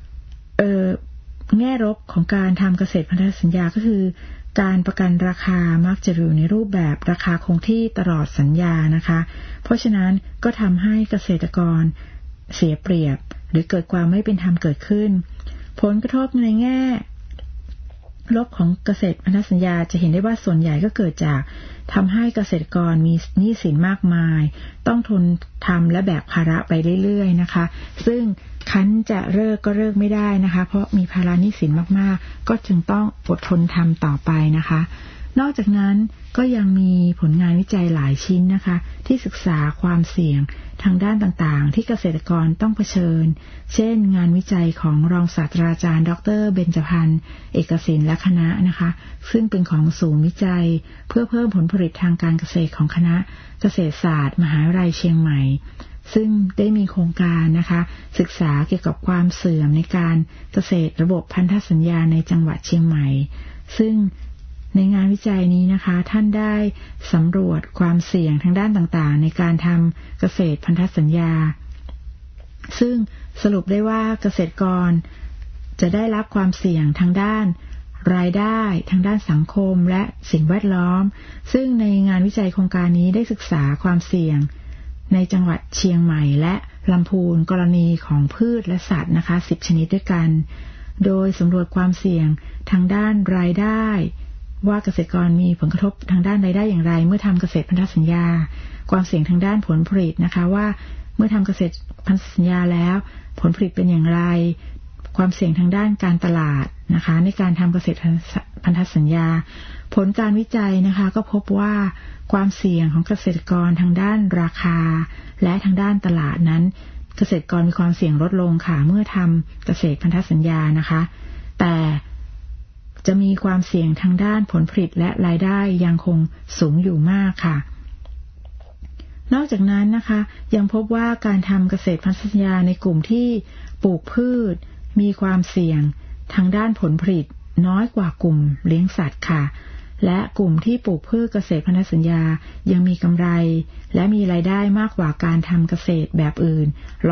แง่ลบของการทำเกษตรพันธสัญญาก็คือการประกันราคามักจะอยู่ในรูปแบบราคาคงที่ตลอดสัญญานะคะเพราะฉะนั้นก็ทำให้เกษตรกรเสียเปรียบหรือเกิดความไม่เป็นธรรมเกิดขึ้นผลกระทบในแง่ลบของเกษตรพันธสัญญาจะเห็นได้ว่าส่วนใหญ่ก็เกิดจากทำให้เกษตรกรมีหนี้สินมากมายต้องทนทำและแบกภาระไปเรื่อยๆนะคะซึ่งคันจะเลิกก็เลิกไม่ได้นะคะเพราะมีภาระหนี้สินมากๆก็จึงต้องอดทนทำต่อไปนะคะนอกจากนั้นก็ยังมีผลงานวิจัยหลายชิ้นนะคะที่ศึกษาความเสี่ยงทางด้านต่างๆที่เกษตรกรต้องเผชิญเช่นงานวิจัยของรองศาสตราจารย์ดร.เบญจพรรณเอกสินและคณะนะคะซึ่งเป็นของศูนย์วิจัยเพื่อเพิ่มผลผลิตทางการเกษตรของคณะเกษตรศาสตร์มหาวิทยาลัยเชียงใหม่ซึ่งได้มีโครงการนะคะศึกษาเกี่ยวกับความเสื่อมในการเกษตรระบบพันธสัญญาในจังหวัดเชียงใหม่ซึ่งในงานวิจัยนี้นะคะท่านได้สำรวจความเสี่ยงทางด้านต่างๆในการทำเกษตรพันธสัญญาซึ่งสรุปได้ว่าเกษตรกรจะได้รับความเสี่ยงทางด้านรายได้ทางด้านสังคมและสิ่งแวดล้อมซึ่งในงานวิจัยโครงการนี้ได้ศึกษาความเสี่ยงในจังหวัดเชียงใหม่และลำพูนกรณีของพืชและสัตว์นะคะ10ชนิดด้วยกันโดยสำรวจความเสี่ยงทางด้านรายได้ว่าเกษตรกรมีผลกระทบทางด้านรายได้อย่างไรเมื่อทำเกษตรพันธสัญญาความเสี่ยงทางด้านผลผลิตนะคะว่าเมื่อทำเกษตรพันธสัญญาแล้วผลผลิตเป็นอย่างไรความเสี่ยงทางด้านการตลาดนะคะในการทำเกษตรพันธสัญญาผลการวิจัยนะคะก็พบว่าความเสี่ยงของเกษตรกรทางด้านราคาและทางด้านตลาดนั้นเกษตรกรมีความเสี่ยงลดลงค่ะเมื่อทำเกษตรพันธสัญญานะคะแต่จะมีความเสี่ยงทางด้านผลผลิตและรายได้ยังคงสูงอยู่มากค่ะนอกจากนั้นนะคะยังพบว่าการทำเกษตรพันธสัญญาในกลุ่มที่ปลูกพืชมีความเสี่ยงทางด้านผลผลิตน้อยกว่ากลุ่มเลี้ยงสัตว์ค่ะและกลุ่มที่ปลูกพืชเกษตรพันธสัญญายังมีกำไรและมีรายได้มากกว่าการทำเกษตรแบบอื่น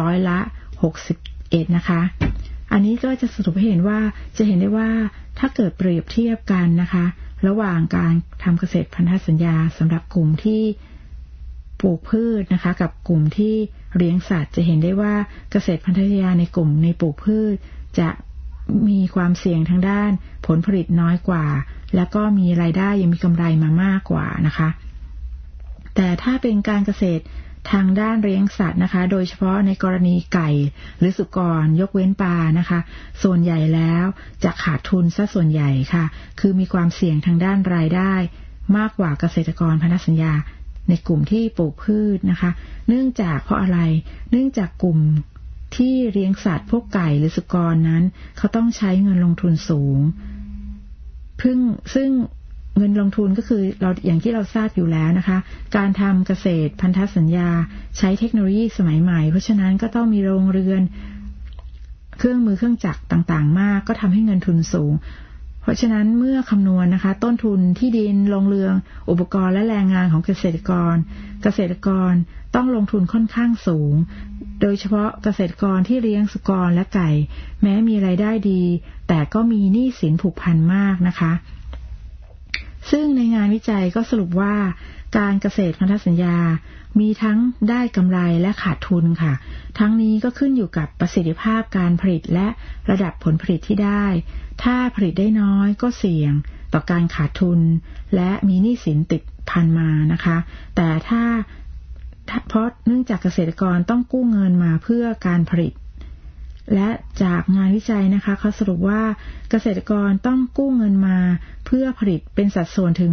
61%นะคะอันนี้ก็จะสรุปให้เห็นว่าจะเห็นได้ว่าถ้าเกิดเปรียบเทียบกันนะคะระหว่างการทำเกษตรพันธสัญญาสำหรับกลุ่มที่ปลูกพืชนะคะกับกลุ่มที่เลี้ยงสัตว์จะเห็นได้ว่าเกษตรพันธสัญญาในกลุ่มในปลูกพืชจะมีความเสี่ยงทางด้านผลผลิตน้อยกว่าแล้วก็มีรายได้ยังมีกำไรมามากกว่านะคะแต่ถ้าเป็นการเกษตรทางด้านเลี้ยงสัตว์นะคะโดยเฉพาะในกรณีไก่หรือสุกรยกเว้นปลานะคะส่วนใหญ่แล้วจะขาดทุนซะส่วนใหญ่ค่ะคือมีความเสี่ยงทางด้านรายได้มากกว่าเกษตรกรพันธสัญญาในกลุ่มที่ปลูกพืชนะคะเนื่องจากเพราะอะไรเนื่องจากกลุ่มที่เลี้ยงสัตว์พวกไก่หรือสุกรนั้นเขาต้องใช้เงินลงทุนสูงซึ่งเงินลงทุนก็คือเราอย่างที่เราทราบอยู่แล้วนะคะการทำเกษตรพันธสัญญาใช้เทคโนโลยีสมัยใหม่เพราะฉะนั้นก็ต้องมีโรงเรือนเครื่องมือเครื่องจักรต่างๆมากก็ทำให้เงินทุนสูงเพราะฉะนั้นเมื่อคำนวณนะคะต้นทุนที่ดินโรงเรือนอุปกรณ์และแรงงานของเกษตรกรต้องลงทุนค่อนข้างสูงโดยเฉพาะเกษตรกรที่เลี้ยงสุกรและไก่แม้มีรายได้ดีแต่ก็มีหนี้สินผูกพันมากนะคะซึ่งในงานวิจัยก็สรุปว่าการเกษตรพันธสัญญามีทั้งได้กำไรและขาดทุนค่ะทั้งนี้ก็ขึ้นอยู่กับประสิทธิภาพการผลิตและระดับผลผลิตที่ได้ถ้าผลิตได้น้อยก็เสี่ยงต่อการขาดทุนและมีหนี้สินติดพันมานะคะแต่เพราะเนื่องจากเกษตรกรต้องกู้เงินมาเพื่อการผลิตและจากงานวิจัยนะคะเขาสรุปว่าเกษตรกรต้องกู้เงินมาเพื่อผลิตเป็นสัดส่วนถึง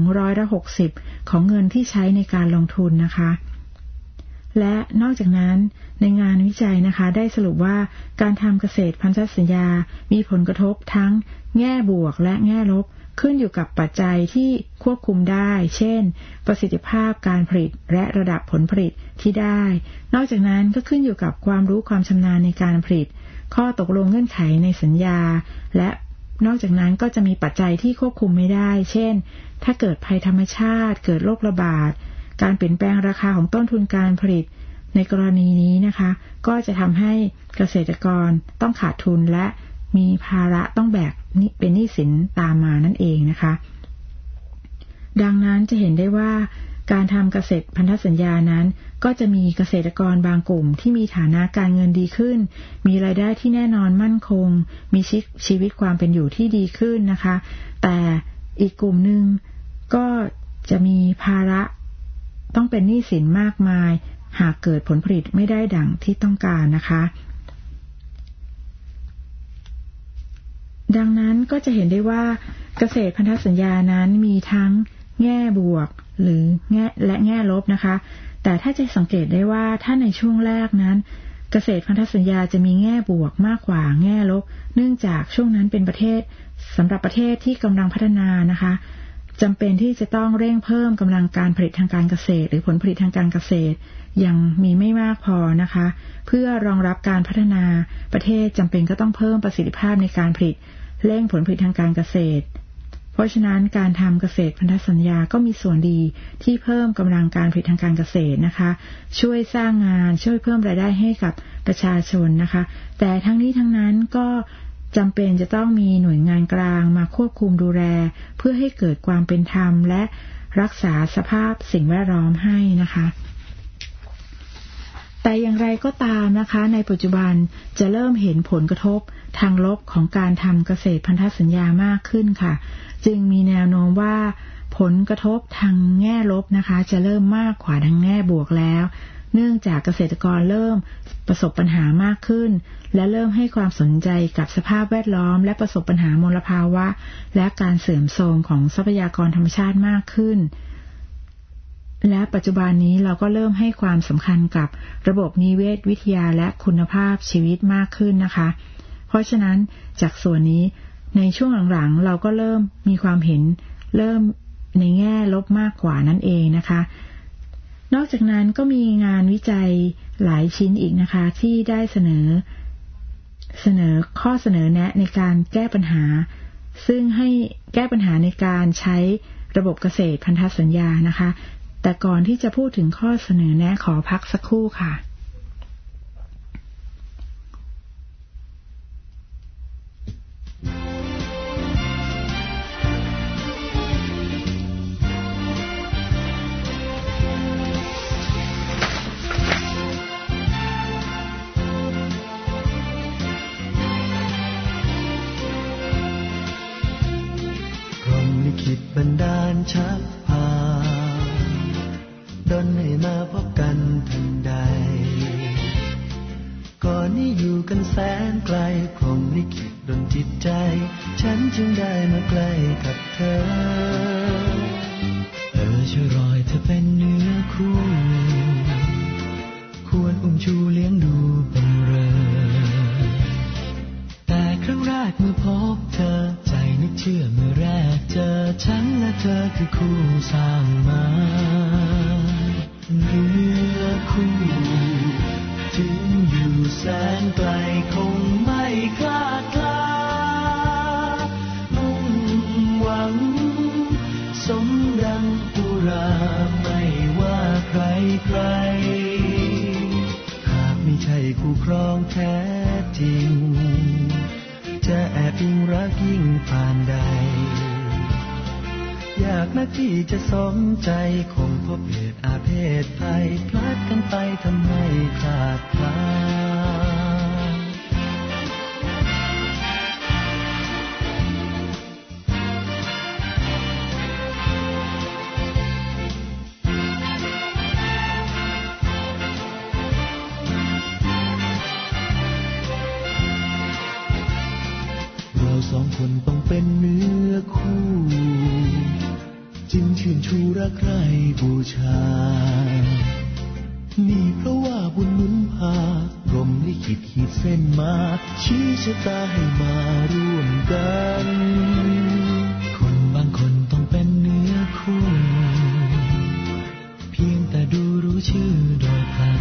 60%ของเงินที่ใช้ในการลงทุนนะคะและนอกจากนั้นในงานวิจัยนะคะได้สรุปว่าการทำเกษตรพันธสัญญามีผลกระทบทั้งแง่บวกและแง่ลบขึ้นอยู่กับปัจจัยที่ควบคุมได้เช่นประสิทธิภาพการผลิตและระดับผลผลิตที่ได้นอกจากนั้นก็ขึ้นอยู่กับความรู้ความชำนาญในการผลิตข้อตกลงเงื่อนไขในสัญญาและนอกจากนั้นก็จะมีปัจจัยที่ควบคุมไม่ได้เช่นถ้าเกิดภัยธรรมชาติเกิดโรคระบาดการเปลี่ยนแปลงราคาของต้นทุนการผลิตในกรณีนี้นะคะก็จะทำให้เกษตรกรต้องขาดทุนและมีภาระต้องแบกเป็นหนี้สินตามมานั่นเองนะคะดังนั้นจะเห็นได้ว่าการทำเกษตรพันธสัญญานั้นก็จะมีเกษตรกรบางกลุ่มที่มีฐานะการเงินดีขึ้นมีรายได้ที่แน่นอนมั่นคงมีชีวิตความเป็นอยู่ที่ดีขึ้นนะคะแต่อีกกลุ่มนึงก็จะมีภาระต้องเป็นหนี้สินมากมายหากเกิดผลผลิตไม่ได้ดังที่ต้องการนะคะดังนั้นก็จะเห็นได้ว่าเกษตรพันธสัญญานั้นมีทั้งแง่บวกหรือแง่ลบนะคะแต่ถ้าจะสังเกตได้ว่าถ้าในช่วงแรกนั้นเกษตรพันธสัญญาจะมีแง่บวกมากกว่าแง่ลบเนื่องจากช่วงนั้นเป็นสำหรับประเทศที่กำลังพัฒนานะคะจำเป็นที่จะต้องเร่งเพิ่มกำลังการผลิตทางการเกษตรหรือผลผลิตทางการเกษตรยังมีไม่มากพอนะคะเพื่อรองรับการพัฒนาประเทศจำเป็นก็ต้องเพิ่มประสิทธิภาพในการผลิตเร่งผลผลิตทางการเกษตรเพราะฉะนั้นการทำเกษตรพันธสัญญาก็มีส่วนดีที่เพิ่มกำลังการผลิตทางการเกษตรนะคะช่วยสร้างงานช่วยเพิ่มรายได้ให้กับประชาชนนะคะแต่ทั้งนี้ทั้งนั้นก็จำเป็นจะต้องมีหน่วยงานกลางมาควบคุมดูแลเพื่อให้เกิดความเป็นธรรมและรักษาสภาพสิ่งแวดล้อมให้นะคะแต่อย่างไรก็ตามนะคะในปัจจุบันจะเริ่มเห็นผลกระทบทางลบของการทำเกษตรพันธสัญญามากขึ้นค่ะจึงมีแนวโน้มว่าผลกระทบทางแง่ลบนะคะจะเริ่มมากกว่าทางแง่บวกแล้วเนื่องจากเกษตรกรเริ่มประสบปัญหามากขึ้นและเริ่มให้ความสนใจกับสภาพแวดล้อมและประสบปัญหามลภาวะและการเสื่อมโทรมของทรัพยากรธรรมชาติมากขึ้นและปัจจุบันนี้เราก็เริ่มให้ความสำคัญกับระบบนิเวศวิทยาและคุณภาพชีวิตมากขึ้นนะคะเพราะฉะนั้นจากส่วนนี้ในช่วงหลังๆเราก็เริ่มมีความเห็นเริ่มในแง่ลบมากกว่านั่นเองนะคะนอกจากนั้นก็มีงานวิจัยหลายชิ้นอีกนะคะที่ได้เสนอข้อเสนอแนะในการแก้ปัญหาซึ่งให้แก้ปัญหาในการใช้ระบบเกษตรพันธสัญญานะคะแต่ก่อนที่จะพูดถึงข้อเสนอแนะขอพักสักครู่ค่ะบันดาลชักพาดลให้มาพบกันทันใดก่อนนี้อยู่กันแสนไกลพรหมลิขิตดลจิตใจฉันจึงได้มาใกล้กับเธอช่วยรอยเธอเป็นเนื้อคู่ควรอุ้มชูเลี้ยงดูเป็นเรือแต่ครั้งแรกเมื่อพบเธอใจนึกเชื่อเมื่อแรกเจอฉันและเธอคือคู่สร้างมาเรือคู่ถึงอยู่แสนไกลคงไม่คลาดคลามุ่งหวังสมดังอุราไม่ว่าใครใครหากไม่ใช่คู่ครองแท้จริงจะแอบอิงรักยิ่งปานใดอยากนักที่จะสมใจคงพบเหตุอาเพศภัยพลัดกันไปทำให้ขาดคลาสองคนต้องเป็นเนื้อคู่จึงชื่นชูรักใคร่บูชานี่เพราะว่าบุญหนุนพาพรหมลิขิตขีดเส้นมาชี้ชะตาให้มาร่วมกันคนบางคนต้องเป็นเนื้อคู่เพียงแต่ดูรู้ชื่อโดยพลัน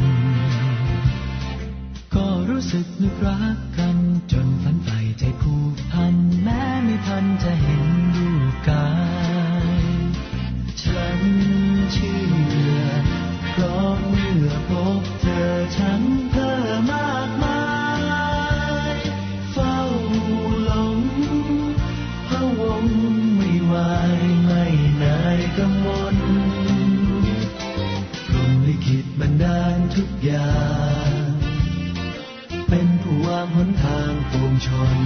ก็รู้สึกนึกรักกันจนฝันใฝ่ใจผูกพันแม้ไม่ทันจะเห็นรูปกายฉันเชื่อเพราะเมื่อพบเธอฉันเพ้อมากมายเฝ้าหลงพะวงไม่ไหวไม่นายกังวลพรหมลิขิตบันดาลทุกอย่างเป็นผู้วางหนทางปวงชน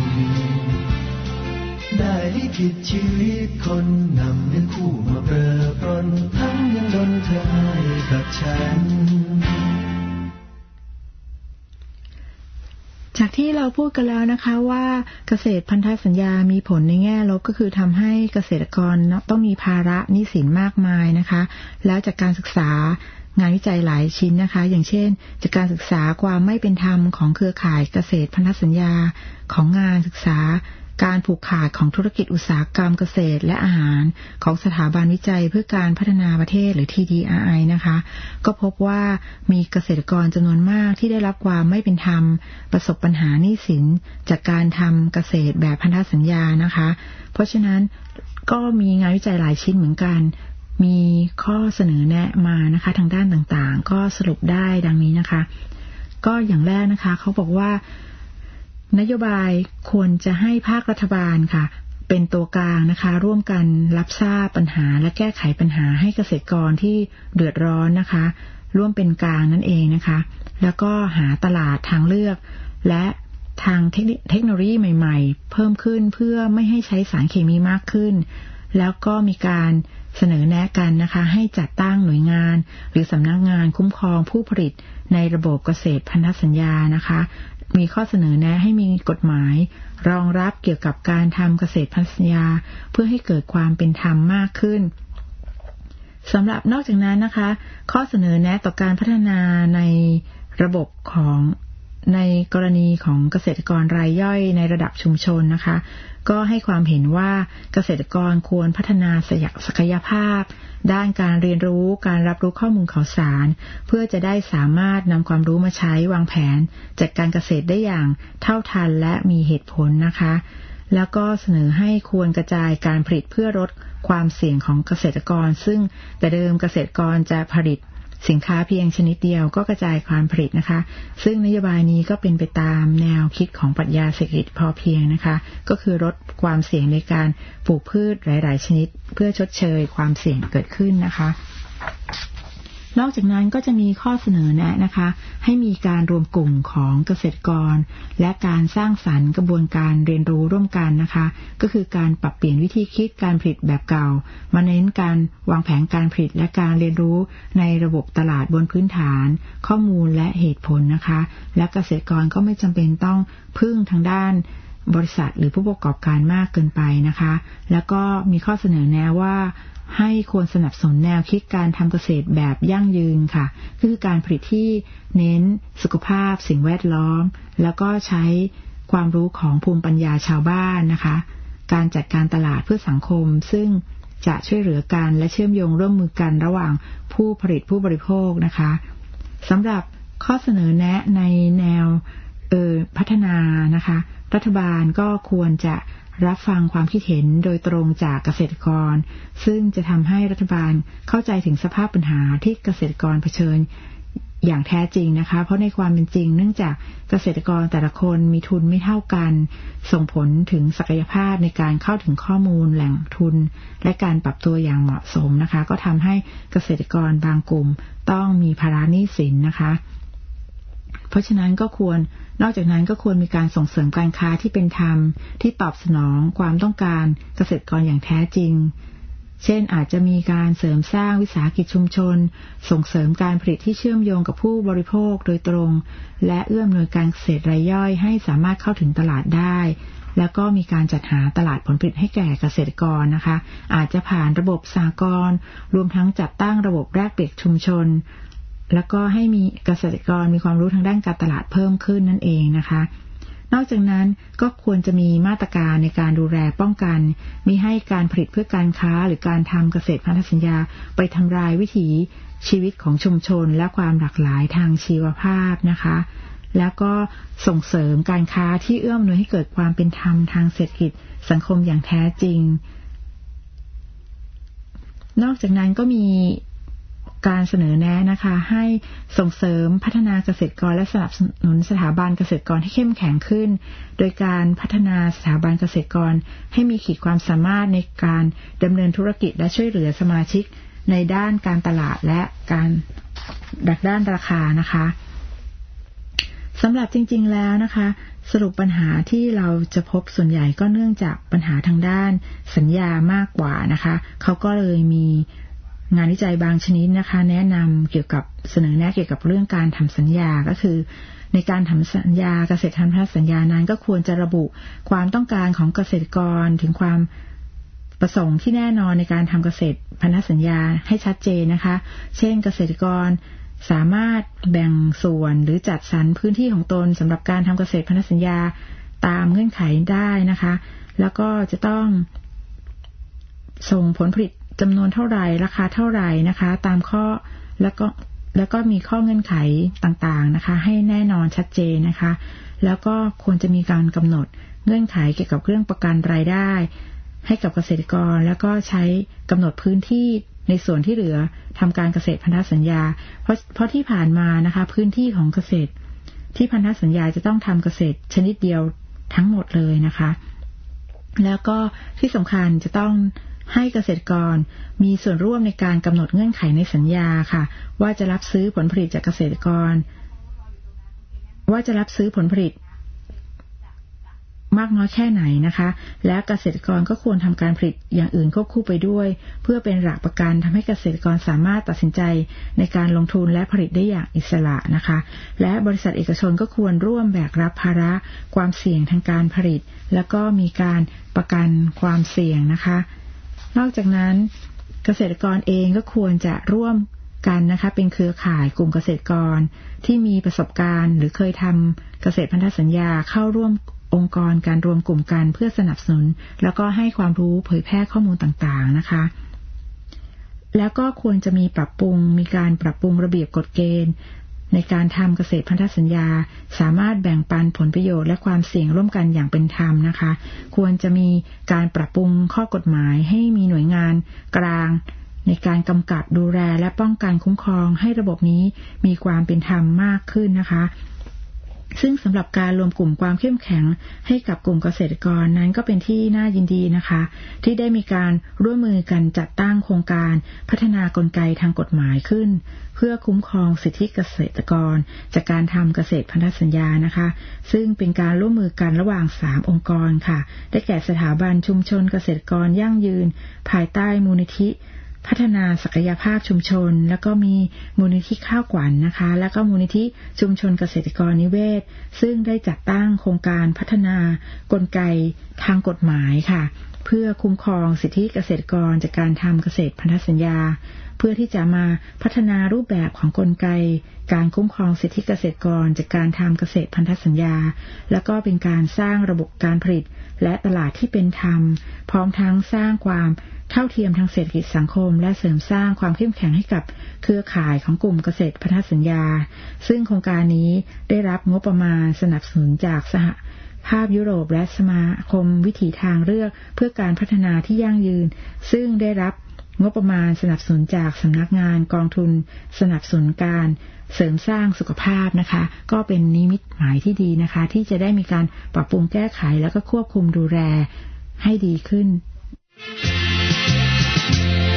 ได้ลิขิตชีวิตคนนำเนื้อคู่มาเปรอปรนทั้งยังดลเธอให้กับฉันจากที่เราพูดกันแล้วนะคะว่าเกษตรพันธสัญญามีผลในแง่ลบก็คือทำให้เกษตรกรต้องมีภาระหนี้สินมากมายนะคะแล้วจากการศึกษางานวิจัยหลายชิ้นนะคะอย่างเช่นจากการศึกษาความไม่เป็นธรรมของเครือข่ายเกษตรพันธสัญญาของงานศึกษาการผูกขาดของธุรกิจอุตสาหกรรมเกษตรและอาหารของสถาบันวิจัยเพื่อการพัฒนาประเทศหรือ TDRI นะคะก็พบว่ามีเกษตรกรจำนวนมากที่ได้รับความไม่เป็นธรรมประสบปัญหาหนี้สินจากการทำเกษตรแบบพันธสัญญานะคะเพราะฉะนั้นก็มีงานวิจัยหลายชิ้นเหมือนกันมีข้อเสนอแนะมานะคะทางด้านต่างๆก็สรุปได้ดังนี้นะคะก็อย่างแรกนะคะเขาบอกว่านโยบายควรจะให้ภาครัฐบาลค่ะเป็นตัวกลางนะคะร่วมกันรับทราบปัญหาและแก้ไขปัญหาให้เกษตรกรที่เดือดร้อนนะคะร่วมเป็นกลางนั่นเองนะคะแล้วก็หาตลาดทางเลือกและทางเทคโนโลยีใหม่ๆเพิ่มขึ้นเพื่อไม่ให้ใช้สารเคมีมากขึ้นแล้วก็มีการเสนอแนะกันนะคะให้จัดตั้งหน่วยงานหรือสำนักงานคุ้มครองผู้ผลิตในระบบเกษตรพันธสัญญานะคะมีข้อเสนอแนะให้มีกฎหมายรองรับเกี่ยวกับการทำเกษตรพันธสัญญาเพื่อให้เกิดความเป็นธรรมมากขึ้นสำหรับนอกจากนั้นนะคะข้อเสนอแนะต่อการพัฒนาในระบบของในกรณีของเกษตรกรรายย่อยในระดับชุมชนนะคะก็ให้ความเห็นว่าเกษตรกรควรพัฒนาศักยภาพด้านการเรียนรู้การรับรู้ข้อมูลข่าวสารเพื่อจะได้สามารถนำความรู้มาใช้วางแผนจัดการเกษตรได้อย่างเท่าทันและมีเหตุผลนะคะแล้วก็เสนอให้ควรกระจายการผลิตเพื่อลดความเสี่ยงของเกษตรกรซึ่งแต่เดิมเกษตรกรจะผลิตสินค้าเพียงชนิดเดียวก็กระจายการผลิตนะคะซึ่งนโยบายนี้ก็เป็นไปตามแนวคิดของปรัชญาเศรษฐกิจพอเพียงนะคะก็คือลดความเสี่ยงในการปลูกพืชหลายๆชนิดเพื่อชดเชยความเสี่ยงเกิดขึ้นนะคะนอกจากนั้นก็จะมีข้อเสนอแนะนะคะให้มีการรวมกลุ่มของเกษตรกรและการสร้างสรรค์กระบวนการเรียนรู้ร่วมกันนะคะก็คือการปรับเปลี่ยนวิธีคิดการผลิตแบบเก่ามาเน้นการวางแผนการผลิตและการเรียนรู้ในระบบตลาดบนพื้นฐานข้อมูลและเหตุผลนะคะและเกษตรกรก็ไม่จำเป็นต้องพึ่งทางด้านบริษัทหรือผู้ประกอบการมากเกินไปนะคะแล้วก็มีข้อเสนอแนะว่าให้ควรสนับสนุนแนวคิดการทำเกษตรแบบยั่งยืนค่ะคือการผลิตที่เน้นสุขภาพสิ่งแวดล้อมแล้วก็ใช้ความรู้ของภูมิปัญญาชาวบ้านนะคะการจัดการตลาดเพื่อสังคมซึ่งจะช่วยเหลือกันและเชื่อมโยงร่วมมือกันระหว่างผู้ผลิตผู้บริโภคนะคะสำหรับข้อเสนอแนะในแนวพัฒนานะคะรัฐบาลก็ควรจะรับฟังความคิดเห็นโดยตรงจากเกษตรกรซึ่งจะทำให้รัฐบาลเข้าใจถึงสภาพปัญหาที่เกษตรกรเผชิญอย่างแท้จริงนะคะเพราะในความเป็นจริงเนื่องจากเกษตรกรแต่ละคนมีทุนไม่เท่ากันส่งผลถึงศักยภาพในการเข้าถึงข้อมูลแหล่งทุนและการปรับตัวอย่างเหมาะสมนะคะก็ทำให้เกษตรกรบางกลุ่มต้องมีภาระหนี้สินนะคะเพราะฉะนั้นนอกจากนั้นก็ควรมีการส่งเสริมการค้าที่เป็นธรรมที่ตอบสนองความต้องการเกษตรกรอย่างแท้จริงเช่นอาจจะมีการเสริมสร้างวิสาหกิจชุมชนส่งเสริมการผลิตที่เชื่อมโยงกับผู้บริโภคโดยตรงและเอื้ออำนวยการเกษตรรายย่อยให้สามารถเข้าถึงตลาดได้แล้วก็มีการจัดหาตลาดผลผลิตให้แก่เกษตรกรนะคะอาจจะผ่านระบบสหกรณ์รวมทั้งจัดตั้งระบบแลกเปลี่ยนชุมชนแล้วก็ให้มีเกษตรกรมีความรู้ทางด้านการตลาดเพิ่มขึ้นนั่นเองนะคะนอกจากนั้นก็ควรจะมีมาตรการในการดูแลป้องกันมิให้การผลิตเพื่อการค้าหรือการทำเกษตรพันธสัญญาไปทำลายวิถีชีวิตของชุมชนและความหลากหลายทางชีวภาพนะคะแล้วก็ส่งเสริมการค้าที่เอื้อมหน่วยให้เกิดความเป็นธรรมทางเศรษฐกิจสังคมอย่างแท้จริงนอกจากนั้นก็มีการเสนอแนะนะคะให้ส่งเสริมพัฒนาเกษตรกรและสนับสนุนสถาบันเกษตรกรให้เข้มแข็งขึ้นโดยการพัฒนาสถาบันเกษตรกรให้มีขีดความสามารถในการดำเนินธุรกิจและช่วยเหลือสมาชิกในด้านการตลาดและการด้านราคานะคะสำหรับจริงๆแล้วนะคะสรุปปัญหาที่เราจะพบส่วนใหญ่ก็เนื่องจากปัญหาทางด้านสัญญามากกว่านะคะเขาก็เลยมีงานวิจัยบางชนิดนะคะแนะนำเกี่ยวกับเสนอแนะเกี่ยวกับเรื่องการทำสัญญาก็คือในการทำสัญญาเกษตรพันธสัญญานั้นก็ควรจะระบุความต้องการของเกษตรกรถึงความประสงค์ที่แน่นอนในการทำเกษตรพันธสัญญาให้ชัดเจนนะคะเช่นเกษตรกรสามารถแบ่งส่วนหรือจัดสรรพื้นที่ของตนสำหรับการทำเกษตรพันธสัญญาตามเงื่อนไขได้นะคะแล้วก็จะต้องส่งผลผลิตจำนวนเท่าไหร่ราคาเท่าไหร่นะคะตามข้อแล้วก็มีข้อเงื่อนไขต่างๆนะคะให้แน่นอนชัดเจนนะคะแล้วก็ควรจะมีการกำหนดเงื่อนไขเกี่ยวกับเรื่องประกันรายได้ให้กับเกษตรกรแล้วก็ใช้กำหนดพื้นที่ในส่วนที่เหลือทำการเกษตรพันธสัญญาเพราะที่ผ่านมานะคะพื้นที่ของเกษตรที่พันธสัญญาจะต้องทำเกษตรชนิดเดียวทั้งหมดเลยนะคะแล้วก็ที่สำคัญจะต้องให้เกษตรกรมีส่วนร่วมในการกำหนดเงื่อนไขในสัญญาค่ะว่าจะรับซื้อผลผลิตจากเกษตรกรว่าจะรับซื้อผลผลิตมากน้อยแค่ไหนนะคะและเกษตรกรก็ควรทำการผลิตอย่างอื่นควบคู่ไปด้วยเพื่อเป็นหลักประกันทำให้เกษตรกรสามารถตัดสินใจในการลงทุนและผลิตได้อย่างอิสระนะคะและบริษัทเอกชนก็ควรร่วมแบกรับภาระความเสี่ยงทางการผลิตแล้วก็มีการประกันความเสี่ยงนะคะนอกจากนั้นเกษตรกรเองก็ควรจะร่วมกันนะคะเป็นเครือข่ายกลุ่มเกษตรกรที่มีประสบการณ์หรือเคยทำเกษตรพันธสัญญาเข้าร่วมองค์กรการรวมกลุ่มกันเพื่อสนับสนุนแล้วก็ให้ความรู้เผยแพร่ข้อมูลต่างๆนะคะแล้วก็ควรจะมีการปรับปรุงระเบียบกฎเกณฑ์ในการทำเกษตรพันธสัญญาสามารถแบ่งปันผลประโยชน์และความเสี่ยงร่วมกันอย่างเป็นธรรมนะคะควรจะมีการปรับปรุงข้อกฎหมายให้มีหน่วยงานกลางในการกำกับดูแลและป้องกันคุ้มครองให้ระบบนี้มีความเป็นธรรมมากขึ้นนะคะซึ่งสำหรับการรวมกลุ่มความเข้มแข็งให้กับกลุ่มเกษตรกรนั้นก็เป็นที่น่ายินดีนะคะที่ได้มีการร่วมมือกันจัดตั้งโครงการพัฒนากลไกทางกฎหมายขึ้นเพื่อคุ้มครองสิทธิเกษตรกรจากการทำเกษตรพันธสัญญานะคะซึ่งเป็นการร่วมมือกันระหว่าง3องค์กรค่ะได้แก่สถาบันชุมชนเกษตรกรยั่งยืนภายใต้มูลนิธิพัฒนาศักยภาพชุมชนแล้วก็มีมูลนิธิข้าวกวันนะคะแล้วก็มูลนิธิชุมชนเกษตรกรนิเวศซึ่งได้จัดตั้งโครงการพัฒนากลไกทางกฎหมายค่ะเพื่อคุ้มครองสิทธิเกษตรกรจากการทำเกษตรพันธสัญญาเพื่อที่จะมาพัฒนารูปแบบของกลไกการคุ้มครองสิทธิเกษตรกรจากการทำเกษตรพันธสัญญาแล้วก็เป็นการสร้างระบบการผลิตและตลาดที่เป็นธรรมพร้อมทั้งสร้างความเท่าเทียมทางเศรษฐกิจสังคมและเสริมสร้างความเข้มแข็งให้กับเครือข่ายของกลุ่มเกษตรพันธสัญญาซึ่งโครงการนี้ได้รับงบประมาณสนับสนุนจากสหภาพยุโรปและสมาคมวิถีทางเลือกเพื่อการพัฒนาที่ยั่งยืนซึ่งได้รับงบประมาณสนับสนุนจากสำนักงานกองทุนสนับสนุนการเสริมสร้างสุขภาพนะคะก็เป็นนิมิตหมายที่ดีนะคะที่จะได้มีการปรับปรุงแก้ไขแล้วก็ควบคุมดูแลให้ดีขึ้น